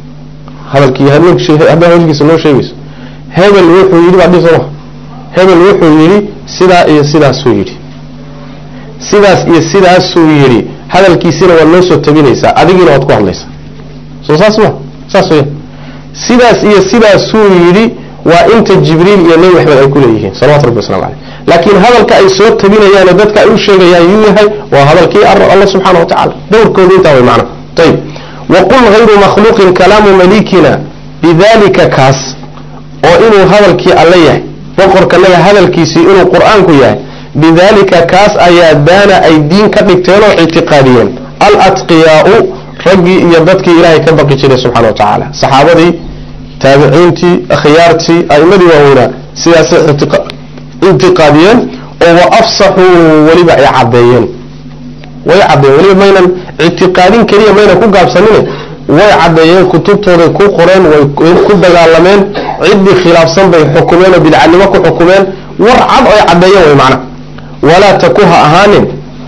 hadalkiisa noo sheegayso hebel wuxuu yidhi baa dhih sooma hebel wuxuu yidhi sidaa iyo sidaasuu yidhi sidaas iyo sidaasuu yidhi hadalkiisina waad noo soo tabinaysaa adigiina waad ku hadlaysaa soo saas ma saas weya sidaas iyo sidaasuu yidhi waa inta jibriil iyo nebi maxamed ay ku leeyihiin salawatu rabbi waslamu caleyh laakiin hadalka ay soo tabinayaano dadka ay u sheegayaan yuu yahay waa hadalkii alla subxaana wa tacala dowrkooda intaa way macna ayib waqul hayru makhluuqin kalaamu malikina bidalika kaas oo inuu hadalkii alle yahay boqorkanaga hadalkiisii inuu qur-aanku yahay bidalika kaas ayaa daana ay diin ka dhigteen oo ictiqaadiyeen alatqiyaau raggii iyo dadkii ilaahay ka baqi jiray subxana wa tacaala saxaabadii taabiciintii akhyaartii a'imadii waaweynaa sidaasay ictiqaadiyeen oo wa afsaxuu weliba ay caddeeyeen way caddeeyeen weliba maynan ictiqaadin keliya maynan ku gaabsanine way caddeeyeen kutubtooday ku qoreen way ku dagaalameen ciddii khilaafsan bay xukumeen oo bidcanimo ku xukumeen war cad oo ay caddeeyeen way macna walaa taku ha ahaanin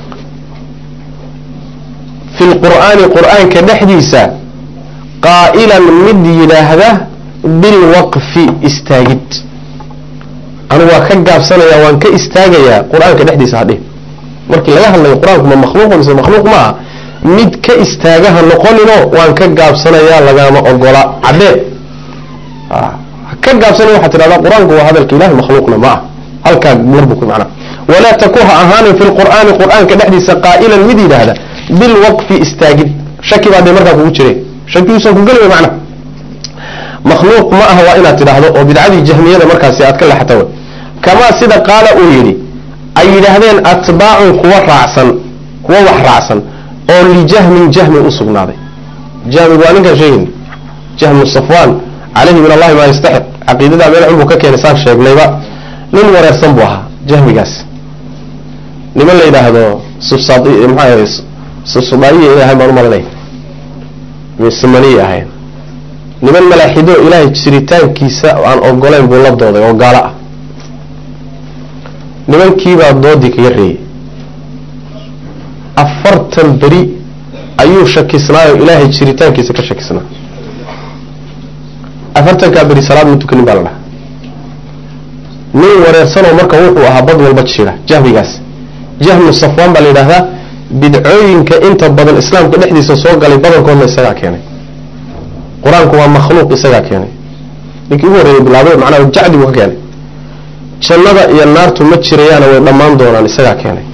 fi lqur'aani qur'aanka dhexdiisa qaa'ilan mid yidhaahda bilwaqfi istaagid anigu waa ka gaabsanayaa waan ka istaagayaa qur-aanka dhexdiisa hadhih markii laga hadlayo qur-aanku ma makhluuq mise makhluuq ma aha mid ka istaagaha noqonino waan ka gaabsanayaa lagama ogola caddee ka gaabsanaya waxaad tidhahdaa qur-aanku waa hadalka ilahi makhluuqna ma ah halkaa marbu ku macnaa walaa taku ha ahaanin fi lqur'aani qur-aanka dhexdiisa qaa'ilan mid yidhaahda bilwaqfi istaagid shaki baa dee markaa kugu jiray shakigiisan ku geli way macna makhluuq ma aha waa inaad tidhaahdo oo bidcadii jahmiyada markaasi aad ka leexata way kamaa sida qaala uu yidhi ay yidhaahdeen atbaacun kuwa raacsan kuwa wax raacsan oo lijahmin jahmi u sugnaaday jahmi waa ninkaan sheegayna jahmu safwaan calayhi min allahi maa yastaxiq caqiidada meel xun buu ka keenay saan sheegnayba nin wareersan buu ahaa jahmigaas niman la yidhaahdo sufsadaa'iya inay ahayn baan u malanay misamaniya ahayn niman malaaxido ilaahay jiritaankiisa aan ogolayn buu la dooday oo gaalo ah nimankiibaa doodii kaga reeyey 40 beri ayuu shakisnaayo ilaahay jiritaankiisa ka shakisnaa afartankaa beri salaad ma tukanin baa la dhaha nin wareersanoo marka wuxuu ahaa bad walba jira jahmigaas jahmu safwaan baa la yidhaahdaa bidcooyinka inta badan islaamka dhexdiisa soo galay badankoodna isagaa keenay qur-aanku waa makhluuq isagaa keenay ninkii ugu horreeyay bilaabay macnaha jacdi buu ka keenay jannada iyo naartu ma jirayaana way dhammaan doonaan isagaa keenay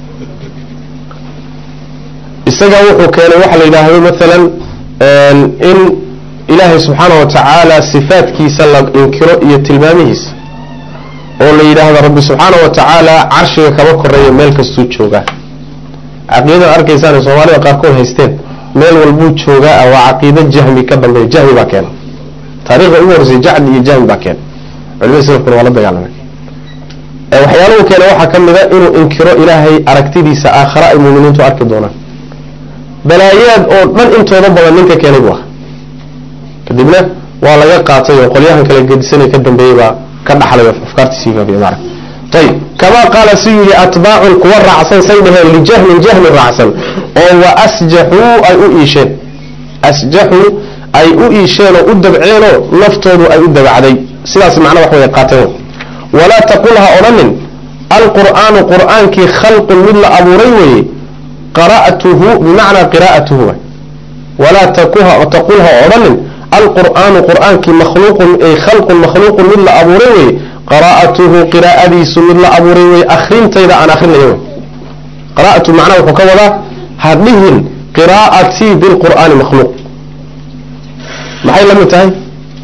isagaa wuxuu keenay waxaa la yidhaahdo maalan in ilaahay subxaana wa tacaala sifaadkiisa la inkiro iyo tilmaamihiisa oo la yidhaahdo rabbi subxaana wa tacaala carshiga kama koreeyo meel kastuu joogaa caqiidadan arkaysaan soomaalida qaarkood haysteen meel walbuu joogaa waa caqiida jahmi ka dambeeya jahmi baa keena taariikhda ugu horreysay jacdi iyo jahmi baa keena culimada salafkuna waa la dagaalamay waxyaaluhu keena waxaa ka mida inuu inkiro ilaahay aragtidiisa aakhara ay muuminiintu arki doonaan balaayaad oo dhan intooda badan ninka keenay buu ah kadibna waa laga qaatay oo qolyahan kale gedisanay ka dambeeyey baa ka dhaxlay afkaartiisii faafiya maarag ayib kamaa qaala si yidhi atbaacun kuwa raacsan say dhaheen lijahmin jahmin raacsan oo wa asjaxuu ay u iisheen asjaxuu ay u iisheen oo u dabceenoo naftoodu ay u dabacday sidaas macna wax way qaateen walaa taqul ha odhanin alqur'aanu qur'aankii khalqun mid la abuuray weeye qara'tuhu bimacnaa qiraa'atuhu walaa taqul ha odhanin alqur'aanu qur'aankii makhluuqun ay khalqun makhluuqun mid la abuuray weeye qiraa'atuhu qiraa'adiisu mid la abuuray weeye akhrintayda aan akhrinayo wey qiraa'atu macnaha wuxuu ka wadaa hadhihin qiraa'atii bilqur'aani makhluuq maxay la mid tahay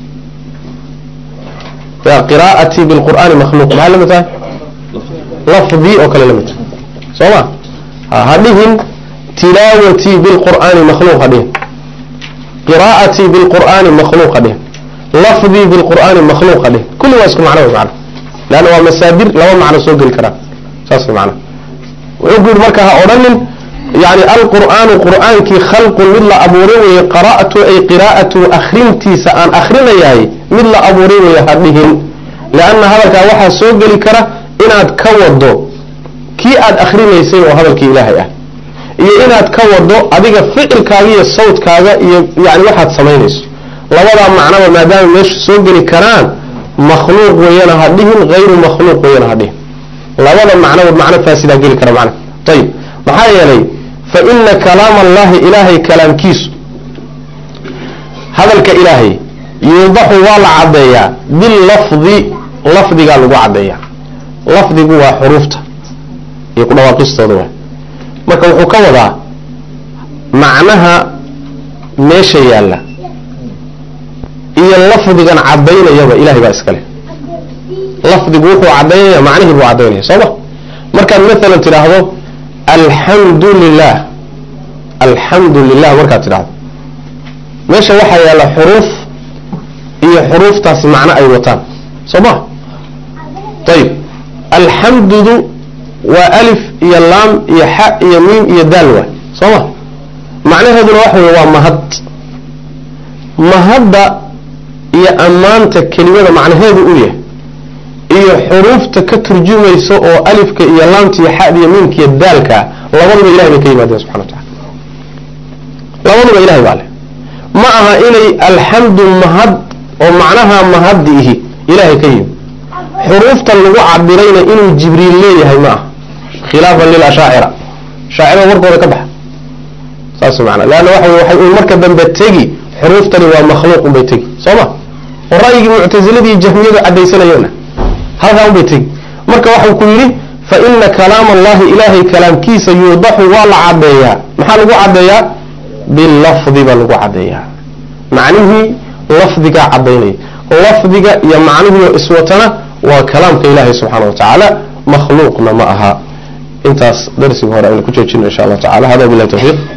qiraa'atii bilqur'aani makhluuq maxay la mid tahay lafdii oo kale la mid tahay soo ma hadhihin tilaawatii bilqur'aani makhluuq hadhihin qiraa'atii bilqur'aani makhluuq hadhihin lafdii bilqur'aani makhluuq hadhihin kulli waa isku macno wey macna leanna waa masaadir laba macno soo geli karaa saas wey macna wuxuu ku yidhi marka ha odhanin yani alqur'aanu qur'aankii khalqun mid la abuuray weeye qara'tu ay qiraa'atu akhrintiisa aan akhrinayahay mid la abuuray weeye hadhihin leanna hadalkaa waxaa soo geli kara inaad ka wado kii aad akhrinaysay oo hadalkii ilaahay ah iyo inaad ka wado adiga ficilkaaga iyo sawdkaaga iyo yani waxaad samaynayso labadaa macnaba maadaama meesha soo geli karaan makhluuq weeyana hadhihin hayru makhluuq weeyana hadhihin labada macnaba macno faasidaa geli kara macna ayib maxaa yeelay fa ina kalaama allahi ilaahay kalaamkiisu hadalka ilaahay yuudaxu waa la caddeeyaa bilafdi lafdigaa lagu caddeeyaa lafdigu waa xuruufta iyo ku dhawaaqistooda waa marka wuxuu ka wadaa macnaha meesha yaalla iyo lafdigan caddaynayaba ilahay baa iskale lafdigu wuxuu caddaynaya macnihii buu caddaynaya soo ma markaad maalan tidhaahdo alxamdu lilah alxamdu lilah markaad tidhaahdo meesha waxaa yaalla xuruuf iyo xuruuftaasi macno ay wataan soo ma ayib alxamdudu waa alif iyo laam iyo xa iyo miim iyo daal waay soo ma macnaheeduna waxa wey waa mahad mahadda iyo ammaanta kelimada macnaheedu u yahay iyo xuruufta ka turjumaysa oo alifka iyo laamta iyo xada iyo miimka iyo daalka labaduba ilahay bay ka yimaadeen subxana wa tacala labaduba ilahay baa leh ma aha inay alxamdu mahad oo macnaha mahaddi ihi ilahay ka yimi xuruuftan lagu cabirayna inuu jibriil leeyahay ma aha khilaafan lilashaacira shaacirada warkooda ka baxa saas macna leanna waxay un marka dambe tegi xuruuftani waa makhluuq unbay tegi soo ma oo ra'yigii muctaziladii iyo jahmiyadu caddaysanayeenna halkaa unbay tegi marka waxau ku yidhi fa ina kalaama allahi ilaahay kalaamkiisa yuudaxu waa la caddeeyaa maxaa lagu caddeeyaa bilafdi baa lagu caddeeyaa macnihii lafdigaa caddaynaya lafdiga iyo macnihii oo iswatana waa kalaamka ilaahay subxaana wa tacaala makhluuqna ma aha intaas darsiga hore aynu ku joojino insha allah tacala hada billahi tawfiiq